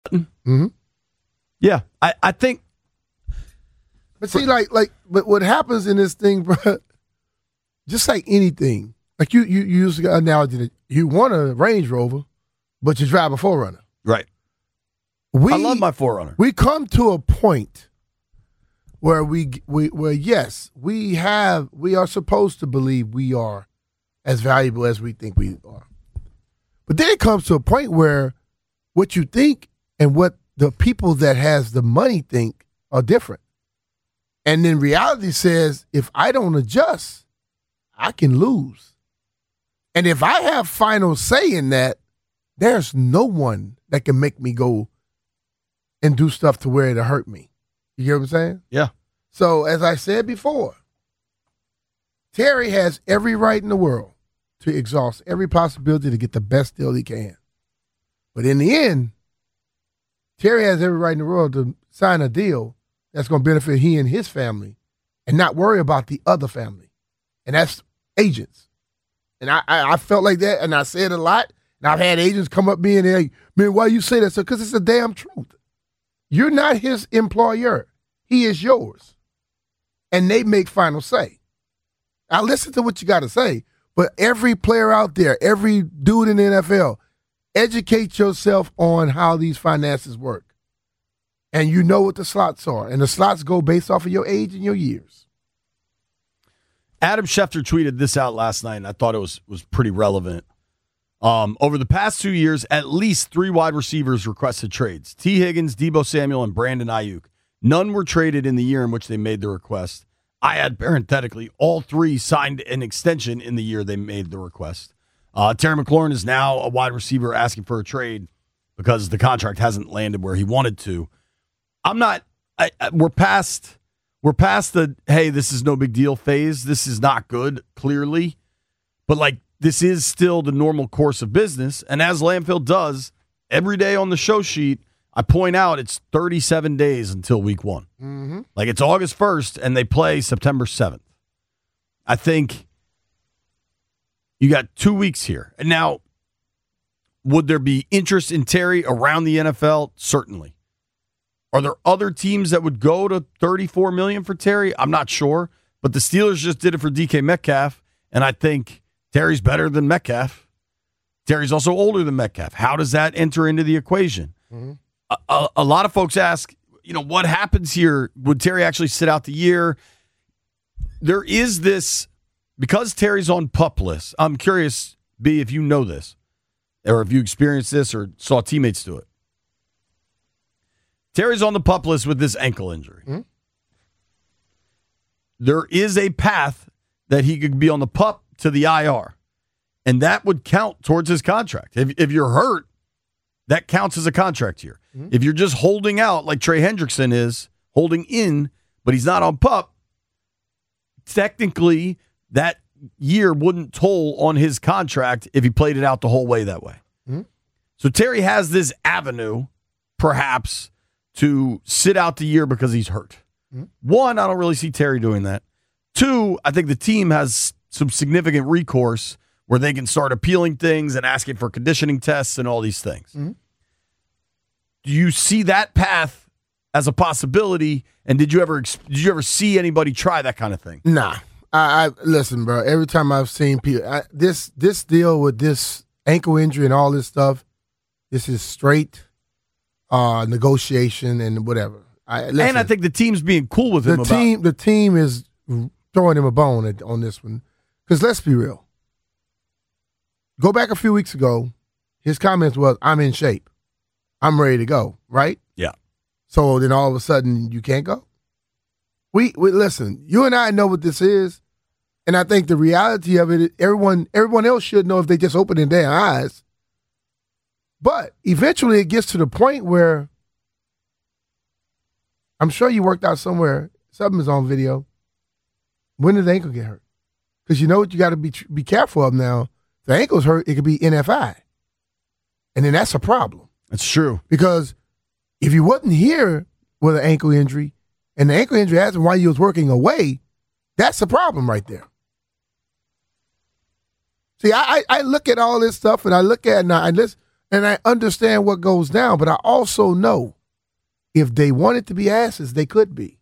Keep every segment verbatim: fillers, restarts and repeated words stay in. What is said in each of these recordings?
Mm-hmm. Yeah, I, I think. But see, like, like, but what happens in this thing, bro? Just like anything, like you, you, you use the analogy that you want a Range Rover, but you drive a four runner. Right. We, I love my four runner. We come to a point where we, we, where yes, we have, we are supposed to believe we are as valuable as we think we are. But then it comes to a point where what you think and what the people that has the money think are different. And then reality says, if I don't adjust, I can lose. And if I have final say in that, there's no one that can make me go and do stuff to where it'll hurt me. You get what I'm saying? Yeah. So as I said before, Terry has every right in the world to exhaust every possibility to get the best deal he can. But in the end, Terry has every right in the world to sign a deal that's going to benefit he and his family and not worry about the other family. And that's agents. And I, I, I felt like that, and I said a lot, and I've had agents come up to me and they're like, man, why you say that? So, because it's the damn truth. You're not his employer. He is yours. And they make final say. I listen to what you got to say, but every player out there, every dude in the N F L, educate yourself on how these finances work. And you know what the slots are. And the slots go based off of your age and your years. Adam Schefter tweeted this out last night, and I thought it was, was pretty relevant. Um, over the past two years, at least three wide receivers requested trades. T. Higgins, Deebo Samuel, and Brandon Ayuk. None were traded in the year in which they made the request. I add parenthetically, all three signed an extension in the year they made the request. Uh, Terry McLaurin is now a wide receiver asking for a trade because the contract hasn't landed where he wanted to. I'm not. I, I, we're past. We're past the hey, this is no big deal phase. This is not good, clearly, but like this is still the normal course of business. And as Landfill does every day on the show sheet, I point out it's thirty-seven days until week one. Mm-hmm. Like it's August first, and they play September seventh. I think you got two weeks here, and now would there be interest in Terry around the N F L? Certainly. Are there other teams that would go to thirty-four million dollars for Terry? I'm not sure. But the Steelers just did it for D K Metcalf, and I think Terry's better than Metcalf. Terry's also older than Metcalf. How does that enter into the equation? Mm-hmm. A, a, a lot of folks ask, you know, what happens here? Would Terry actually sit out the year? There is this, because Terry's on PUP list, I'm curious, B, if you know this, or if you experienced this or saw teammates do it. Terry's on the PUP list with this ankle injury. Mm-hmm. There is a path that he could be on the PUP to the I R, and that would count towards his contract. If, if you're hurt, that counts as a contract year. Mm-hmm. If you're just holding out like Trey Hendrickson is, holding in, but he's not on PUP, technically that year wouldn't toll on his contract if he played it out the whole way that way. Mm-hmm. So Terry has this avenue, perhaps, to sit out the year because he's hurt. Mm-hmm. One, I don't really see Terry doing that. Two, I think the team has some significant recourse where they can start appealing things and asking for conditioning tests and all these things. Mm-hmm. Do you see that path as a possibility? And did you ever did you ever see anybody try that kind of thing? Nah. I, I listen, bro. Every time I've seen people, I, this this deal with this ankle injury and all this stuff, this is straight uh, negotiation and whatever. I, listen, and I think the team's being cool with him. The about team, the team is throwing him a bone at, on this one. Because let's be real. Go back a few weeks ago, his comments was, "I'm in shape, I'm ready to go." Right? Yeah. So then all of a sudden you can't go. We, we listen. You and I know what this is, and I think the reality of it, everyone, everyone else should know if they just open their eyes. But eventually, it gets to the point where I'm sure you worked out somewhere. Something is on video. When did the ankle get hurt? Because you know what you got to be be careful of now. If the ankle's hurt, it could be N F I, and then that's a problem. That's true. Because if you wasn't here with an ankle injury, and the ankle injury happened while you was working away, that's a problem right there. See, I, I look at all this stuff, and I look at, and I, listen, And I understand what goes down, but I also know if they wanted to be asses, they could be.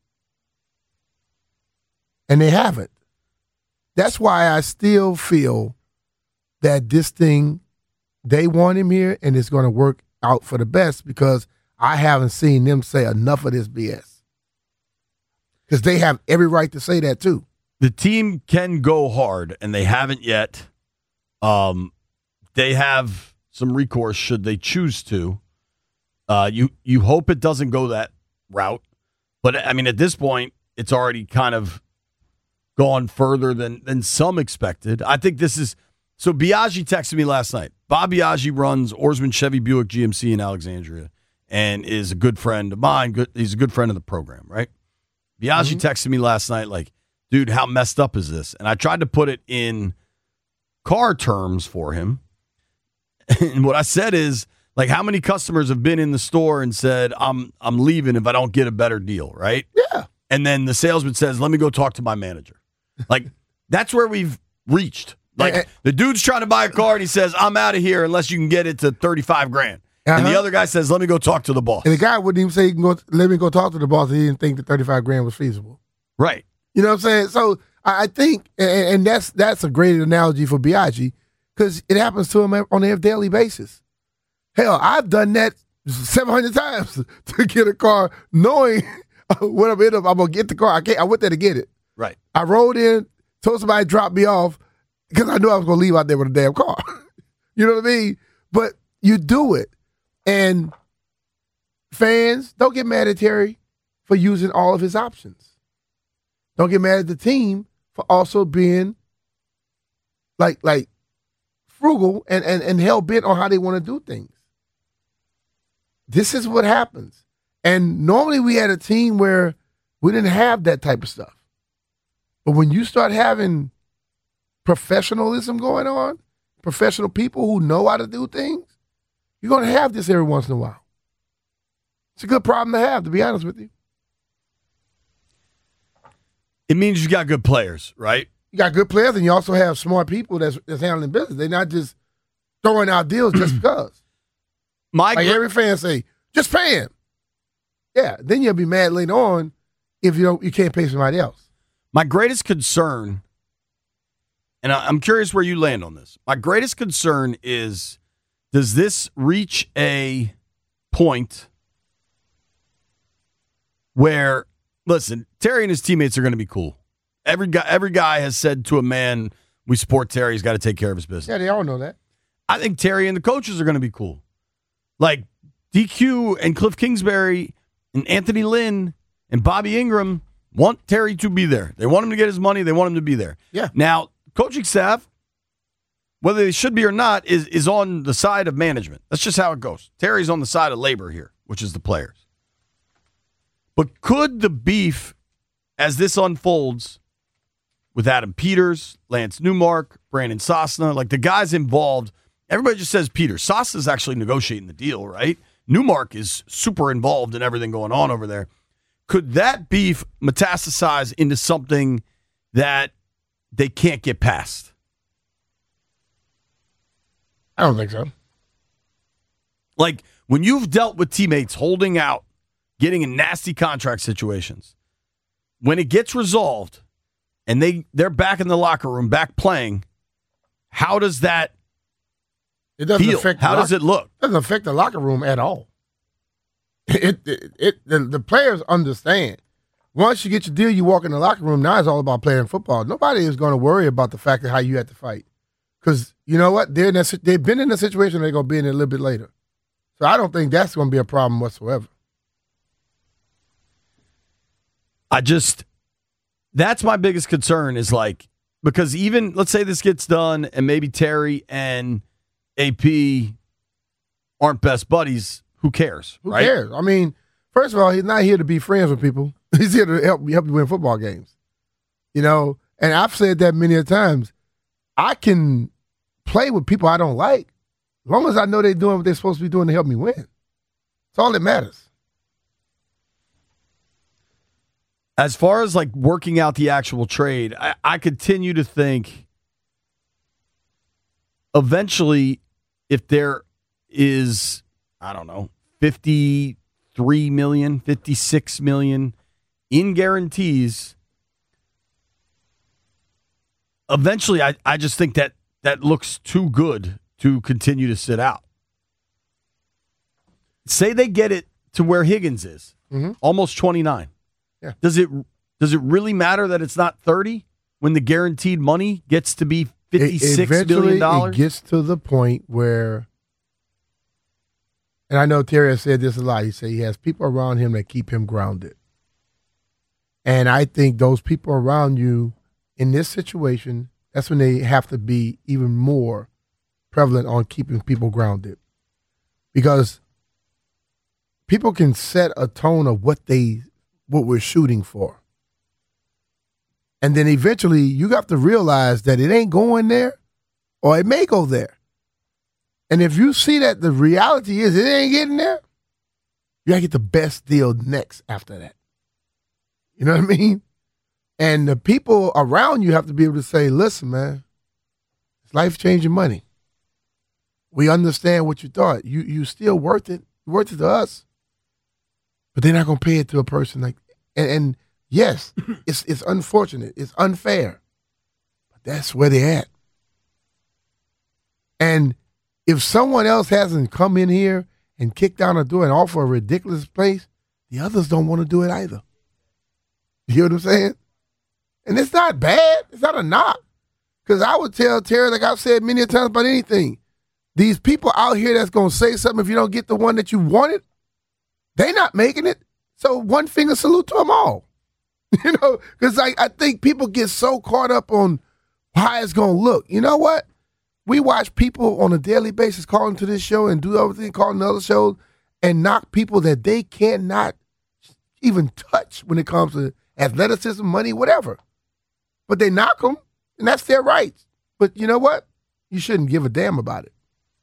And they haven't. That's why I still feel that this thing, they want him here and it's going to work out for the best because I haven't seen them say enough of this B S. Because they have every right to say that too. The team can go hard, and they haven't yet. Um, they have some recourse should they choose to. Uh, you you hope it doesn't go that route, but I mean at this point, it's already kind of gone further than than some expected. I think this is so. Biaggi texted me last night. Bob Biaggi runs Oarsman Chevy Buick G M C in Alexandria, and is a good friend of mine. Good, he's a good friend of the program, right? Biaggi mm-hmm. texted me last night, like, dude, how messed up is this? And I tried to put it in car terms for him. And what I said is, like, how many customers have been in the store and said, I'm I'm leaving if I don't get a better deal, right? Yeah. And then the salesman says, let me go talk to my manager. Like, that's where we've reached. Like, uh, the dude's trying to buy a car and he says, I'm out of here unless you can get it to thirty-five grand. Uh-huh. And the other guy says, let me go talk to the boss. And the guy wouldn't even say, you can go, let me go talk to the boss. He didn't think the thirty-five grand was feasible. Right. You know what I'm saying? So I think, and, and that's that's a great analogy for Biaggi, because it happens to him on a daily basis. Hell, I've done that seven hundred times to get a car, knowing when I'm in, I'm going to get the car. I can't. I went there to get it. Right. I rode in, told somebody to drop me off, because I knew I was going to leave out there with a damn car. You know what I mean? But you do it. And fans, don't get mad at Terry for using all of his options. Don't get mad at the team for also being like like frugal and, and, and hell-bent on how they want to do things. This is what happens. And normally we had a team where we didn't have that type of stuff. But when you start having professionalism going on, professional people who know how to do things, you're going to have this every once in a while. It's a good problem to have, to be honest with you. It means you got good players, right? You got good players, and you also have smart people that's, that's handling business. They're not just throwing out deals just because. My like gr- every fan say, just pay him. Yeah, then you'll be mad later on if you don't, you can't pay somebody else. My greatest concern, and I'm curious where you land on this. My greatest concern is, does this reach a point where, listen, Terry and his teammates are going to be cool. Every guy, every guy has said to a man, we support Terry, he's got to take care of his business. Yeah, they all know that. I think Terry and the coaches are going to be cool. Like D Q and Cliff Kingsbury and Anthony Lynn and Bobby Ingram want Terry to be there. They want him to get his money. They want him to be there. Yeah. Now, coaching staff, whether they should be or not, is, is on the side of management. That's just how it goes. Terry's on the side of labor here, which is the players. But could the beef, as this unfolds, with Adam Peters, Lance Newmark, Brandon Sosna, like the guys involved, everybody just says Peters. Sosna's actually negotiating the deal, right? Newmark is super involved in everything going on over there. Could that beef metastasize into something that they can't get past? I don't think so. Like, when you've dealt with teammates holding out, getting in nasty contract situations, when it gets resolved and they, they're back in the locker room, back playing, how does that it doesn't feel? Affect how locker, does it look? It doesn't affect the locker room at all. It, it, it the, the players understand. Once you get your deal, you walk in the locker room, now it's all about playing football. Nobody is going to worry about the fact of how you had to fight. Because you know what? They're in that, they've been in a situation they're going to be in it a little bit later. So I don't think that's going to be a problem whatsoever. I just, that's my biggest concern is like, because even, let's say this gets done and maybe Terry and A P aren't best buddies, who cares? Who right? cares? I mean, first of all, he's not here to be friends with people. He's here to help, help you win football games. You know, and I've said that many a times. I can play with people I don't like as long as I know they're doing what they're supposed to be doing to help me win. That's all that matters. As far as like working out the actual trade, I, I continue to think eventually if there is, I don't know, fifty-three million dollars, fifty-six million dollars in guarantees, eventually I, I just think that that looks too good to continue to sit out. Say they get it to where Higgins is, mm-hmm. almost twenty-nine. Yeah. Does it does it really matter that it's not thirty when the guaranteed money gets to be fifty-six million dollars? It gets to the point where, and I know Terry has said this a lot, he said he has people around him that keep him grounded. And I think those people around you in this situation, that's when they have to be even more prevalent on keeping people grounded. Because people can set a tone of what they what we're shooting for. And then eventually you have to realize that it ain't going there or it may go there. And if you see that the reality is it ain't getting there, you gotta get the best deal next after that. You know what I mean? And the people around you have to be able to say, listen, man, it's life-changing money. We understand what you thought. You you still worth it. You're worth it to us. But they're not going to pay it to a person like and, and yes, it's it's unfortunate. It's unfair. But that's where they're at. And if someone else hasn't come in here and kicked down a door and offer a ridiculous place, the others don't want to do it either. You hear what I'm saying? And it's not bad. It's not a knock. Because I would tell Terry, like I've said many times about anything, these people out here that's going to say something if you don't get the one that you wanted, they not making it. So one finger salute to them all. You know, because I, I think people get so caught up on how it's going to look. You know what? We watch people on a daily basis call into this show and do everything, call in other shows, and knock people that they cannot even touch when it comes to athleticism, money, whatever. But they knock them, and that's their rights. But you know what? You shouldn't give a damn about it.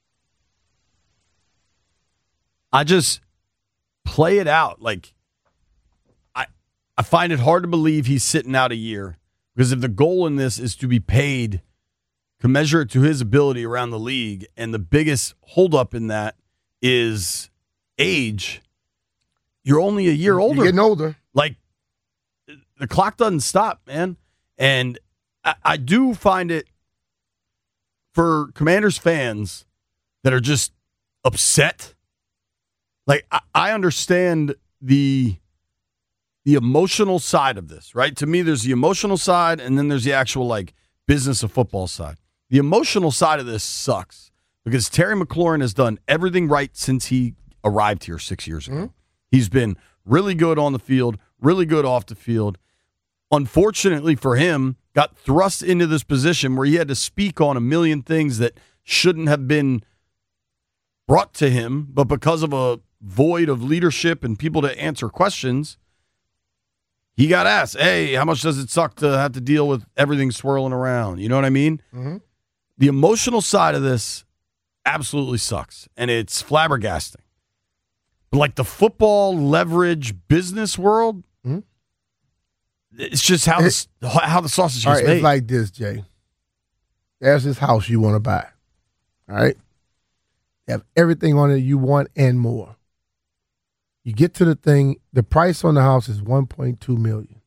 I just play it out. Like, I I find it hard to believe he's sitting out a year, because if the goal in this is to be paid, commensurate to his ability around the league, and the biggest holdup in that is age, you're only a year older. You're getting older. Like, the clock doesn't stop, man. And I, I do find it, for Commanders fans that are just upset, like, I, I understand the the emotional side of this, right? To me, there's the emotional side, and then there's the actual, like, business of football side. The emotional side of this sucks, because Terry McLaurin has done everything right since he arrived here six years ago. Mm-hmm. He's been really good on the field, really good off the field. Unfortunately for him, got thrust into this position where he had to speak on a million things that shouldn't have been brought to him, but because of a void of leadership and people to answer questions, he got asked, hey, how much does it suck to have to deal with everything swirling around? You know what I mean? Mm-hmm. The emotional side of this absolutely sucks, and it's flabbergasting. But like the football leverage business world, mm-hmm. it's just how, it, the, how the sausage gets right, made. It's like this, Jay. There's this house you want to buy, all right? You have everything on it you want and more. You get to the thing, the price on the house is one point two million dollars.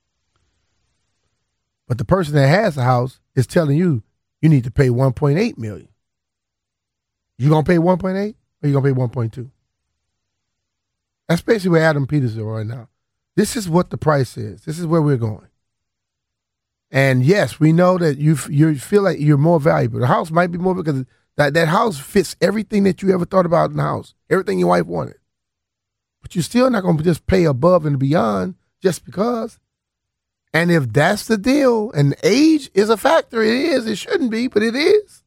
But the person that has the house is telling you, you need to pay one point eight million dollars. You going to pay one point eight or you going to pay one point two? That's basically where Adam Peters is right now. This is what the price is. This is where we're going. And yes, we know that you you feel like you're more valuable. The house might be more because that, that house fits everything that you ever thought about in the house, everything your wife wanted. But you're still not going to just pay above and beyond just because. And if that's the deal, and age is a factor, it is. It shouldn't be, but it is.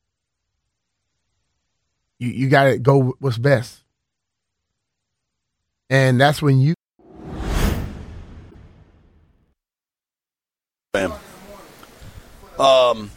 You you got to go with what's best. And that's when you. Bam. Um.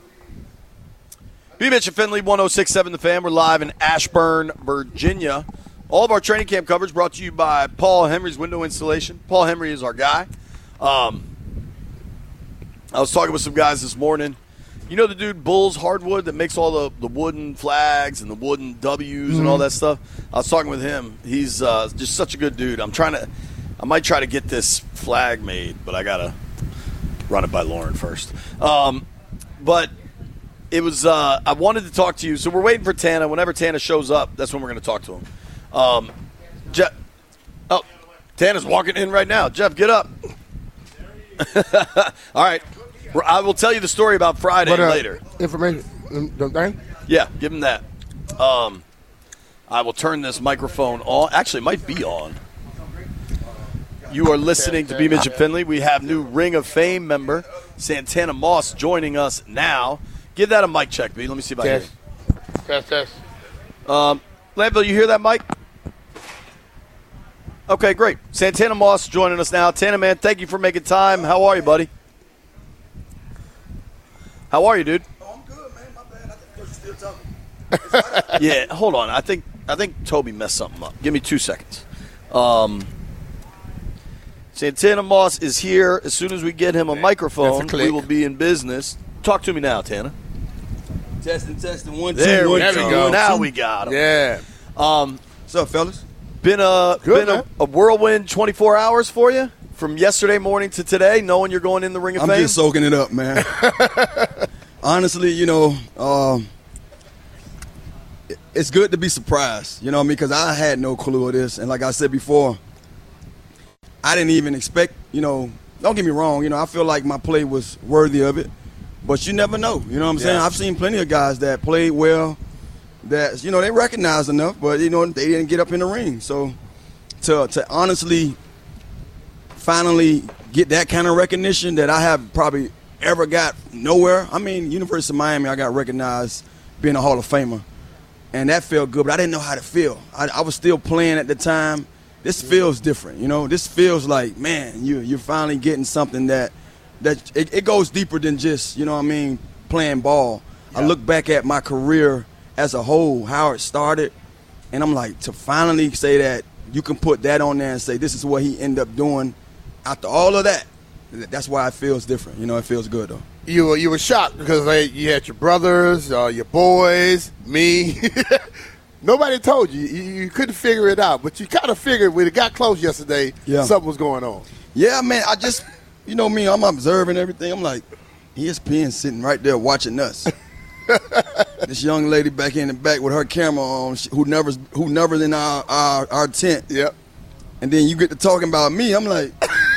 B. Mitch and Finley, one oh six point seven The Fan. We're live in Ashburn, Virginia. All of our training camp coverage brought to you by Paul Henry's Window Installation. Paul Henry is our guy. Um, I was talking with some guys this morning, You know the dude Bulls Hardwood that makes all the, the wooden flags and the wooden W's mm-hmm. and all that stuff? I was talking with him. He's uh, just such a good dude. I'm trying to – I might try to get this flag made, but I got to run it by Lauren first. Um, but it was uh, – I wanted to talk to you. So we're waiting for Tana. Whenever Tana shows up, that's when we're going to talk to him. Um, Jeff – oh, Tana's walking in right now. Jeff, get up. All right. I will tell you the story about Friday but, uh, later. Information, the thing? Yeah, give him that. Um, I will turn this microphone on. Actually, it might be on. You are listening to B. Mitch and Finley. We have new Ring of Fame member, Santana Moss, joining us now. Give that a mic check, B. Let me see if I test. hear it. Test, test. Um, Landville, you hear that, Mike? Okay, great. Santana Moss joining us now. Tana, man, thank you for making time. How are you, buddy? How are you, dude? Oh, I'm good, man. My bad. I think you're still talking. Yeah, hold on. I think I think Toby messed something up. Give me two seconds. Um, Santana Moss is here. As soon as we get him a microphone, a we will be in business. Talk to me now, Tana. Testing, testing. One, two, there one, we two. go. Now we got him. Yeah. Um, What's up, fellas? Been a Good, been a, a whirlwind twenty-four hours for you from yesterday morning to today, knowing you're going in the Ring of I'm Fame. I'm just soaking it up, man. Honestly, you know, um, it's good to be surprised. You know what I mean? Because I had no clue of this, and like I said before, I didn't even expect. You know, don't get me wrong. You know, I feel like my play was worthy of it, but you never know. You know what I'm saying? Yeah. I've seen plenty of guys that played well. That, you know, they recognized enough, but, you know, they didn't get up in the ring. So to to honestly finally get that kind of recognition that I have probably ever got nowhere. I mean, University of Miami, I got recognized being a Hall of Famer, and that felt good, but I didn't know how to feel. I, I was still playing at the time. This feels different, you know. This feels like, man, you, you're finally getting something that, that it, it goes deeper than just, you know what I mean, playing ball. Yeah. I look back at my career as a whole, how it started, and I'm like, to finally say that you can put that on there and say this is what he ended up doing after all of that, that's why it feels different. You know, it feels good, though. You were, you were shocked because like, you had your brothers, uh, your boys, me. Nobody told you. you. You couldn't figure it out, but you kind of figured when it got close yesterday, yeah. something was going on. Yeah, man, I just, you know me, I'm observing everything. I'm like, E S P N sitting right there watching us. This young lady back in the back with her camera on, who never, who never in our, our our tent. Yep. And then you get to talking about me. I'm like,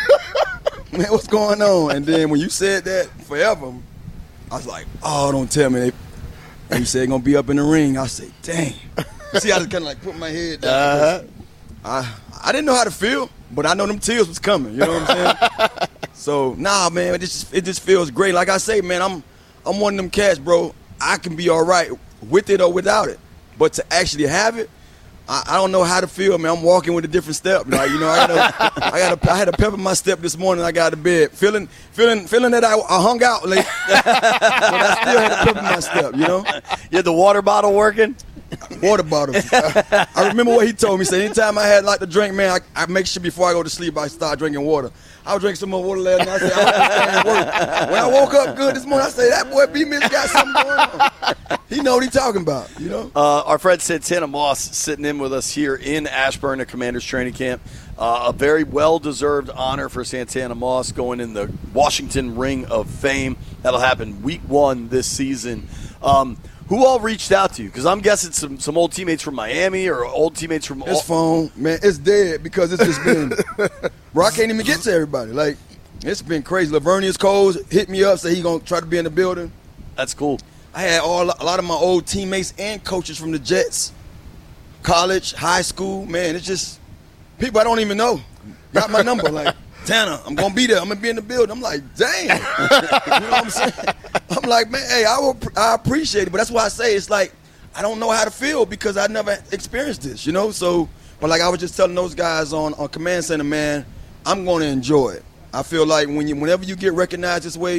man, what's going on? And then when you said that forever, I was like, oh, don't tell me. They, and you said gonna be up in the ring. I said, dang. You see, I just kind of like put my head down. Uh-huh. I I didn't know how to feel, but I know them tears was coming. You know what I'm saying? So nah, man, it just it just feels great. Like I say, man, I'm I'm one of them cats, bro. I can be all right with it or without it, but to actually have it, I, I don't know how to feel, man. I'm walking with a different step. Like, you know, I got a, I got a, I had a pep in my step this morning. I got to bed, feeling, feeling, feeling that I, I hung out late, but I still had a pep in my step. You know, you had the water bottle working. Water bottle. I, I remember what he told me. He said anytime I had like to drink, man, I, I make sure before I go to sleep I start drinking water. I was drinking some more water last night. I said, I work. When I woke up good this morning, I said, that boy B. Mitch got something going on. He know what he's talking about, you know? Uh, our friend Santana Moss sitting in with us here in Ashburn at Commanders Training Camp. Uh, a very well-deserved honor for Santana Moss going in the Washington Ring of Fame. That'll happen week one this season. Um, who all reached out to you? Because I'm guessing some, some old teammates from Miami or old teammates from – His phone, man, it's dead because it's just been – bro, I can't even get to everybody. Like, it's been crazy. Lavernius Coles hit me up, said he going to try to be in the building. That's cool. I had all a lot of my old teammates and coaches from the Jets, college, high school. Man, it's just people I don't even know got my number. Like, Tanner, I'm going to be there. I'm going to be in the building. I'm like, dang. You know what I'm saying? I'm like, man, hey, I, will, I appreciate it. But that's why I say it's like I don't know how to feel because I never experienced this, you know? So, but like I was just telling those guys on, on Command Center, man, I'm going to enjoy it. I feel like when you, whenever you get recognized this way,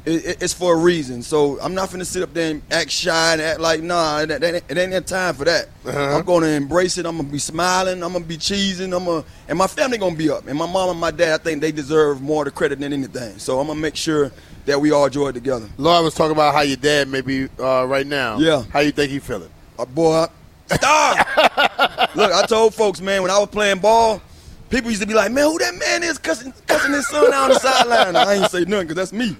it, it, it's for a reason. So I'm not finna sit up there and act shy and act like, nah, it, it, it ain't that time for that. Uh-huh. I'm gonna embrace it. I'm gonna be smiling. I'm gonna be cheesing. I'm gonna, and my family gonna be up. And my mom and my dad, I think they deserve more the credit than anything. So I'm gonna make sure that we all enjoy it together. Lloyd was talking about how your dad may be uh, right now. Yeah. How you think he feeling? Uh, boy, stop. Look, I told folks, man, when I was playing ball, people used to be like, man, who that man is cussing, cussing his son out on the sideline? I ain't say nothing because that's me.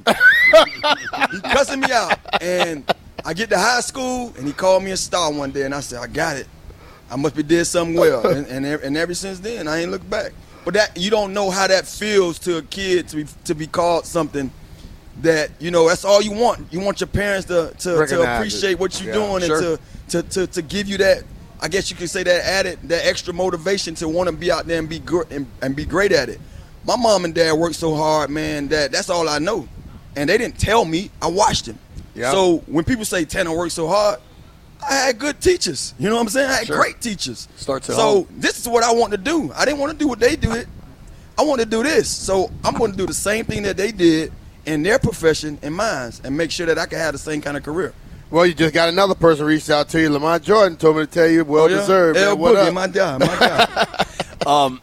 He cussing me out. And I get to high school, and he called me a star one day, and I said, I got it. I must be did something well. And, and, and ever since then, I ain't looked back. But that you don't know how that feels to a kid to be, to be called something that, you know, that's all you want. You want your parents to to, to appreciate what you're yeah, doing sure. and to, to, to, to give you that, I guess you could say that added, that extra motivation to want to be out there and be good and, and be great at it. My mom and dad worked so hard, man, that that's all I know. And they didn't tell me. I watched them. Yep. So when people say Tanner worked so hard, I had good teachers. You know what I'm saying? I had sure. great teachers. Starts at so home. This is what I want to do. I didn't want to do what they did. I want to do this. So I'm going to do the same thing that they did in their profession and mine, and make sure that I can have the same kind of career. Well, you just got another person reached out to you. Lamont Jordan told me to tell you, well oh, yeah? deserved. El man. What Boogie, up? my guy, my guy. um,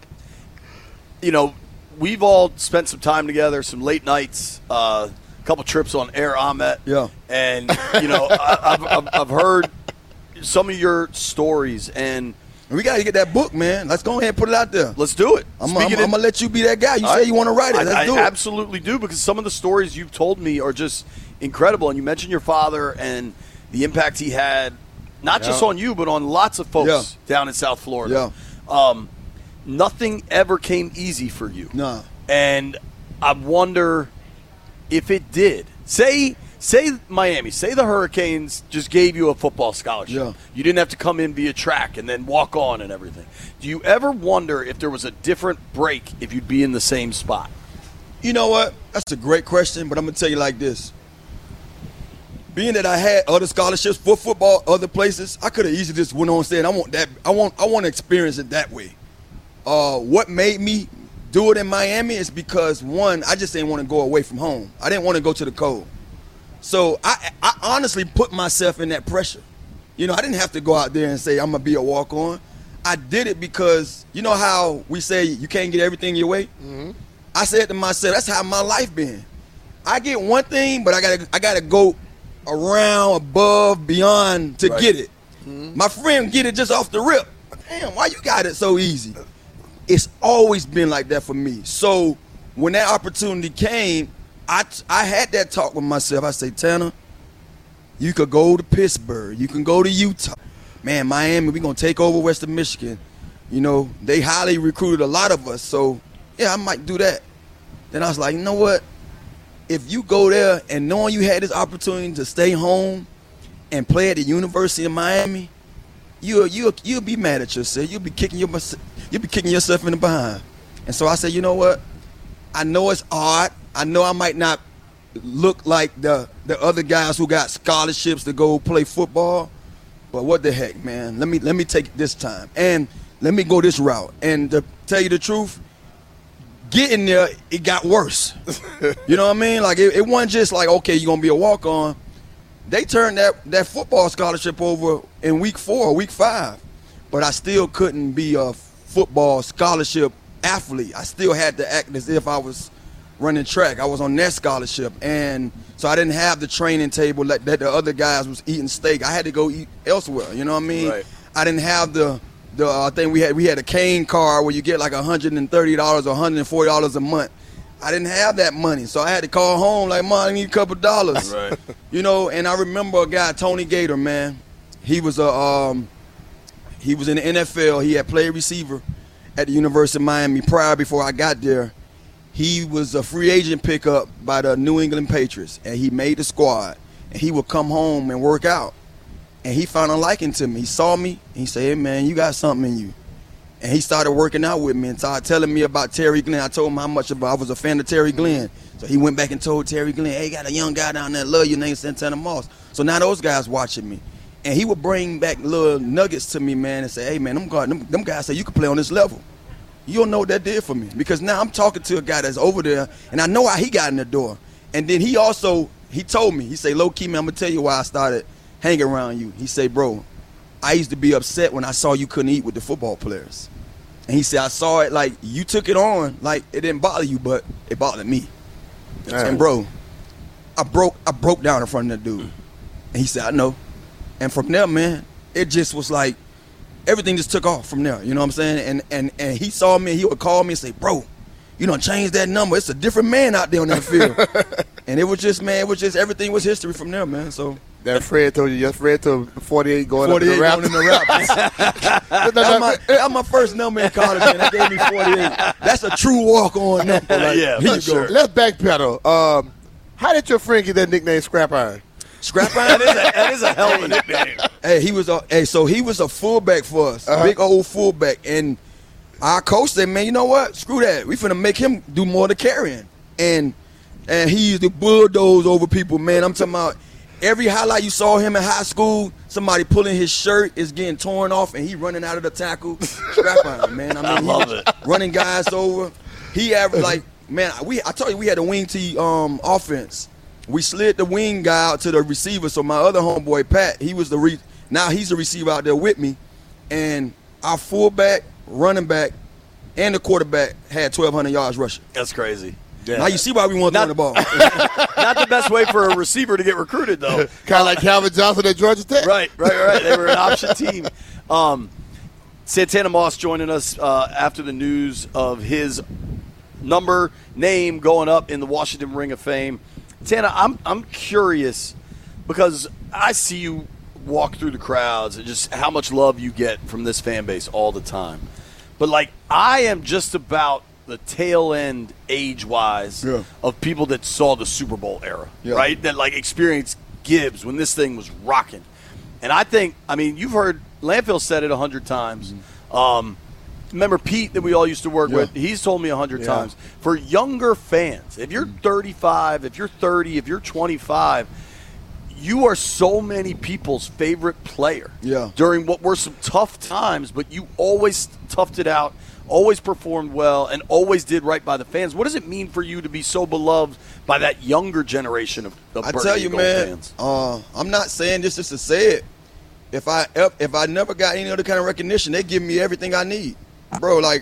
you know, we've all spent some time together, some late nights, a uh, couple trips on Air Ahmet. Yeah. And, you know, I, I've, I've, I've heard some of your stories, and we got to get that book, man. Let's go ahead and put it out there. Let's do it. I'm, I'm, I'm going to let you be that guy. You I, say you want to write it. Let's I, do I it. absolutely do, because some of the stories you've told me are just incredible. And you mentioned your father and the impact he had, not yeah. just on you, but on lots of folks yeah. down in South Florida. Yeah. Um, nothing ever came easy for you. No. And I wonder if it did. Say say Miami, say the Hurricanes just gave you a football scholarship. Yeah. You didn't have to come in via track and then walk on and everything. Do you ever wonder if there was a different break if you'd be in the same spot? You know what? That's a great question, but I'm going to tell you like this. Being that I had other scholarships for football, other places, I could have easily just went on saying I want that. I want. I want to experience it that way. Uh, what made me do it in Miami is because one, I just didn't want to go away from home. I didn't want to go to the cold. So I, I honestly put myself in that pressure. You know, I didn't have to go out there and say I'm gonna be a walk-on. I did it because you know how we say you can't get everything your way. Mm-hmm. I said to myself, that's how my life been. I get one thing, but I gotta I gotta go around, above, beyond to right. get it. Mm-hmm. My friend get it just off the rip. Damn, why you got it so easy? It's always been like that for me. So when that opportunity came, I, I had that talk with myself. I say, Tanner, you could go to Pittsburgh. You can go to Utah. Man, Miami, we're going to take over Western Michigan. You know, they highly recruited a lot of us. So, yeah, I might do that. Then I was like, you know what? If you go there and knowing you had this opportunity to stay home and play at the University of Miami, you'll, you'll, you'll be mad at yourself. You'll be kicking your, you'll be kicking yourself in the behind. And so I said, you know what? I know it's hard. I know I might not look like the, the other guys who got scholarships to go play football, but what the heck, man? Let me let me take it this time, and let me go this route. And to tell you the truth, getting there, it got worse. You know what I mean? Like, it, it wasn't just like, okay, you're going to be a walk-on. They turned that, that football scholarship over in week four, week five, but I still couldn't be a football scholarship athlete. I still had to act as if I was running track. I was on that scholarship, and so I didn't have the training table that, that the other guys was eating steak. I had to go eat elsewhere. You know what I mean? Right. I didn't have the the uh, thing we had. We had a cane card where you get like one hundred thirty dollars or one hundred forty dollars a month. I didn't have that money, so I had to call home like, Mom, I need a couple dollars. Right. You know, and I remember a guy, Tony Gator, man. He was a um, he was in the N F L. He had played receiver at the University of Miami prior before I got there. He was a free agent pickup by the New England Patriots, and he made the squad. And he would come home and work out. And he found a liking to me. He saw me, and he said, hey, man, you got something in you. And he started working out with me and started telling me about Terry Glenn. I told him how much of, I was a fan of Terry Glenn. So he went back and told Terry Glenn, hey, got a young guy down there, love you, named Santana Moss. So now those guys watching me. And he would bring back little nuggets to me, man, and say, hey, man, them guys, them, them guys say you can play on this level. You don't know what that did for me, because now I'm talking to a guy that's over there, and I know how he got in the door. And then he also, he told me, he say, low key, man, I'm going to tell you why I started hanging around you. He say, bro, I used to be upset when I saw you couldn't eat with the football players. And he said, I saw it like you took it on, like it didn't bother you, but it bothered me. Nice. And bro, I broke I broke down in front of that dude. And he said, I know. And from there, man, it just was like everything just took off from there. You know what I'm saying? And and and he saw me, he would call me and say, bro, you done changed that number. It's a different man out there on that field. And it was just, man, it was just everything was history from there, man. So that Fred told you, yes, Fred told forty-eight going forty-eight up in the going in the Raptors. that, was my, that was my first number in college, man. That gave me forty-eight. That's a true walk-on number. Like, yeah, here you sure. go. Let's backpedal. Um, how did your friend get that nickname, Scrap Iron? Scrap Iron? That is a, that is a hell of a nickname. Hey, he was a hey, so he was a fullback for us, uh-huh. big old fullback, and our coach said, man, you know what? Screw that. We finna make him do more of the carrying, and and he used to bulldoze over people, man. I'm talking about every highlight you saw him in high school, somebody pulling his shirt is getting torn off, and he running out of the tackle. Scrap Iron, man. I, mean, I love it. Running guys over. He averaged like, man. We I told you we had a wing T um, offense. We slid the wing guy out to the receiver, so my other homeboy, Pat, he was the re- now he's the receiver out there with me. And our fullback, running back, and the quarterback had twelve hundred yards rushing. That's crazy. Yeah. Now you see why we want to throw the ball. Not the best way for a receiver to get recruited, though. Kind of like Calvin Johnson at Georgia Tech. Right, right, right. They were an option team. Um, Santana Moss joining us uh, after the news of his number, name going up in the Washington Ring of Fame. Tana, I'm I'm curious because I see you walk through the crowds and just how much love you get from this fan base all the time. But, like, I am just about the tail end age-wise yeah. of people that saw the Super Bowl era, yeah. right? That, like, experienced Gibbs when this thing was rocking. And I think, I mean, you've heard Landfill said it a hundred times. Mm-hmm. Um, remember Pete that we all used to work yeah. with? He's told me a hundred yeah. times. For younger fans, if you're thirty-five, if you're thirty, if you're twenty-five, you are so many people's favorite player yeah. during what were some tough times, but you always toughed it out, always performed well, and always did right by the fans. What does it mean for you to be so beloved by that younger generation of, of I Burton tell you, Eagle man, fans? Uh, I'm not saying this just to say it. If I if I never got any other kind of recognition, they give me everything I need, bro. Like,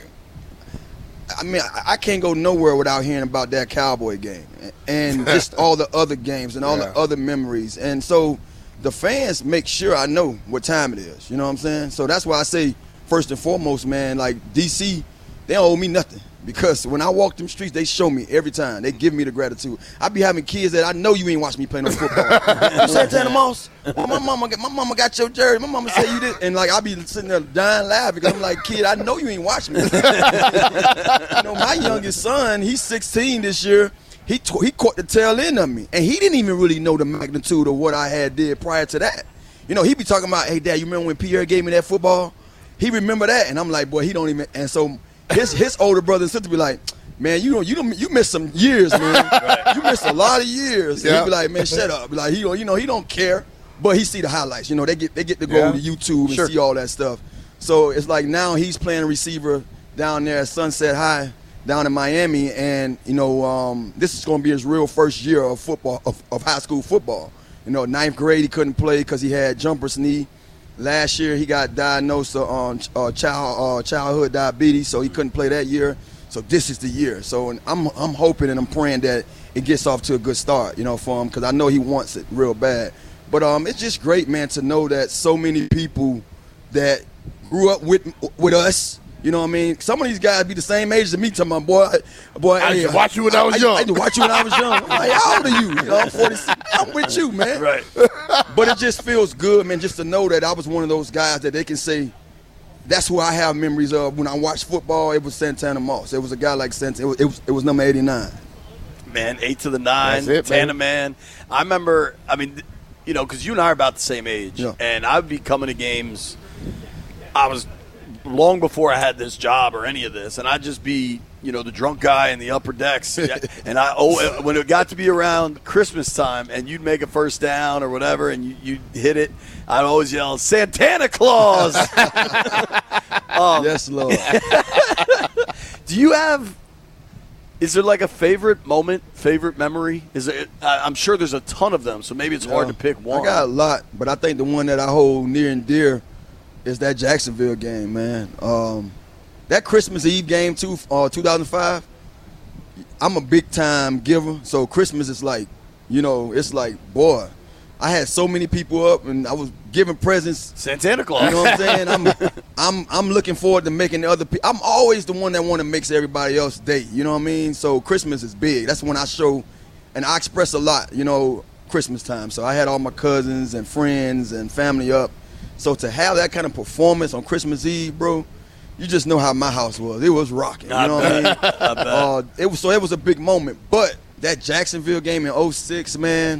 I mean, I, I can't go nowhere without hearing about that Cowboy game and just all the other games and all yeah. the other memories. And so the fans make sure I know what time it is. You know what I'm saying? So that's why I say, first and foremost, man, like D C, they don't owe me nothing. Because when I walk them streets, they show me every time. They give me the gratitude. I be having kids that I know you ain't watching me play no football. You Santana Moss? Well, my mama, my mama got your jersey. My mama said you did. And, like, I be sitting there dying laughing because I'm like, kid, I know you ain't watching me. You know, my youngest son, he's sixteen this year. He t- he caught the tail end of me. And he didn't even really know the magnitude of what I had did prior to that. You know, he be talking about, hey, Dad, you remember when Pierre gave me that football? He remember that. And I'm like, boy, he don't even. And so his his older brother and sister be like, man, you don't you don't you missed some years, man. Right. You missed a lot of years. Yeah. He be like, man, shut up. Be like, he don't, you know, he don't care, but he see the highlights. You know, they get they get to go yeah. to YouTube and sure. see all that stuff. So it's like now he's playing receiver down there at Sunset High down in Miami, and you know, um, this is going to be his real first year of football of, of high school football. You know, ninth grade he couldn't play because he had jumper's knee. Last year he got diagnosed on uh, child uh, childhood diabetes, so he couldn't play that year. So this is the year. So I'm I'm hoping and I'm praying that it gets off to a good start, you know, for him, because I know he wants it real bad. But um, it's just great, man, to know that so many people that grew up with with us. You know what I mean? Some of these guys be the same age as me. Talking about, boy, boy, I hey, used to watch you when I, I was I, young. I used to watch you when I was young. I'm like, how old are you? You know, I'm forty-six. I'm with you, man. Right. But it just feels good, man, just to know that I was one of those guys that they can say, that's who I have memories of. When I watched football, it was Santana Moss. It was a guy like Santana. It was, it was, it was number eighty-nine. Man, eight to the nine, That's it, Tana man. man. I remember, I mean, you know, because you and I are about the same age, yeah. and I would be coming to games. I was long before I had this job or any of this, and I'd just be, you know, the drunk guy in the upper decks. And I, oh, when it got to be around Christmas time, and you'd make a first down or whatever, and you you hit it, I'd always yell, "Santana Claus!" um, Yes, Lord. Do you have Is there like a favorite moment, favorite memory? Is it? I'm sure there's a ton of them, so maybe it's yeah. hard to pick one. I got a lot, but I think the one that I hold near and dear is that Jacksonville game, man. Um, that Christmas Eve game, too, uh, two thousand five, I'm a big-time giver, so Christmas is like, you know, it's like, boy, I had so many people up, and I was giving presents. Santa Claus. You know what I'm saying? I'm, I'm, I'm looking forward to making the other people. I'm always the one that want to make everybody else's day. You know what I mean? So Christmas is big. That's when I show, and I express a lot. You know, Christmas time. So I had all my cousins and friends and family up. So to have that kind of performance on Christmas Eve, bro, you just know how my house was. It was rocking. You know what I mean? I bet. Uh, it was so it was a big moment. But that Jacksonville game in oh six, man.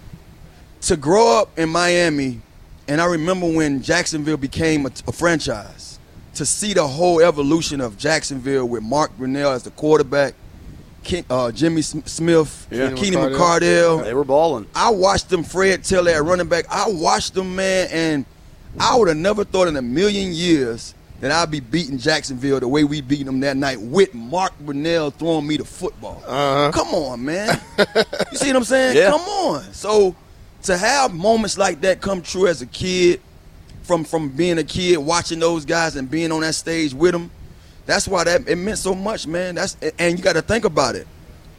To grow up in Miami, and I remember when Jacksonville became a, a franchise, to see the whole evolution of Jacksonville with Mark Brunell as the quarterback, Ken, uh, Jimmy Smith, yeah. Keenan McCardell. They were balling. I watched them, Fred Taylor at running back. I watched them, man, and I would have never thought in a million years that I'd be beating Jacksonville the way we beat them that night with Mark Brunell throwing me the football. Uh-huh. Come on, man. You see what I'm saying? Yeah. Come on. So to have moments like that come true as a kid, from from being a kid, watching those guys and being on that stage with them, that's why that it meant so much, man. That's and you got to think about it.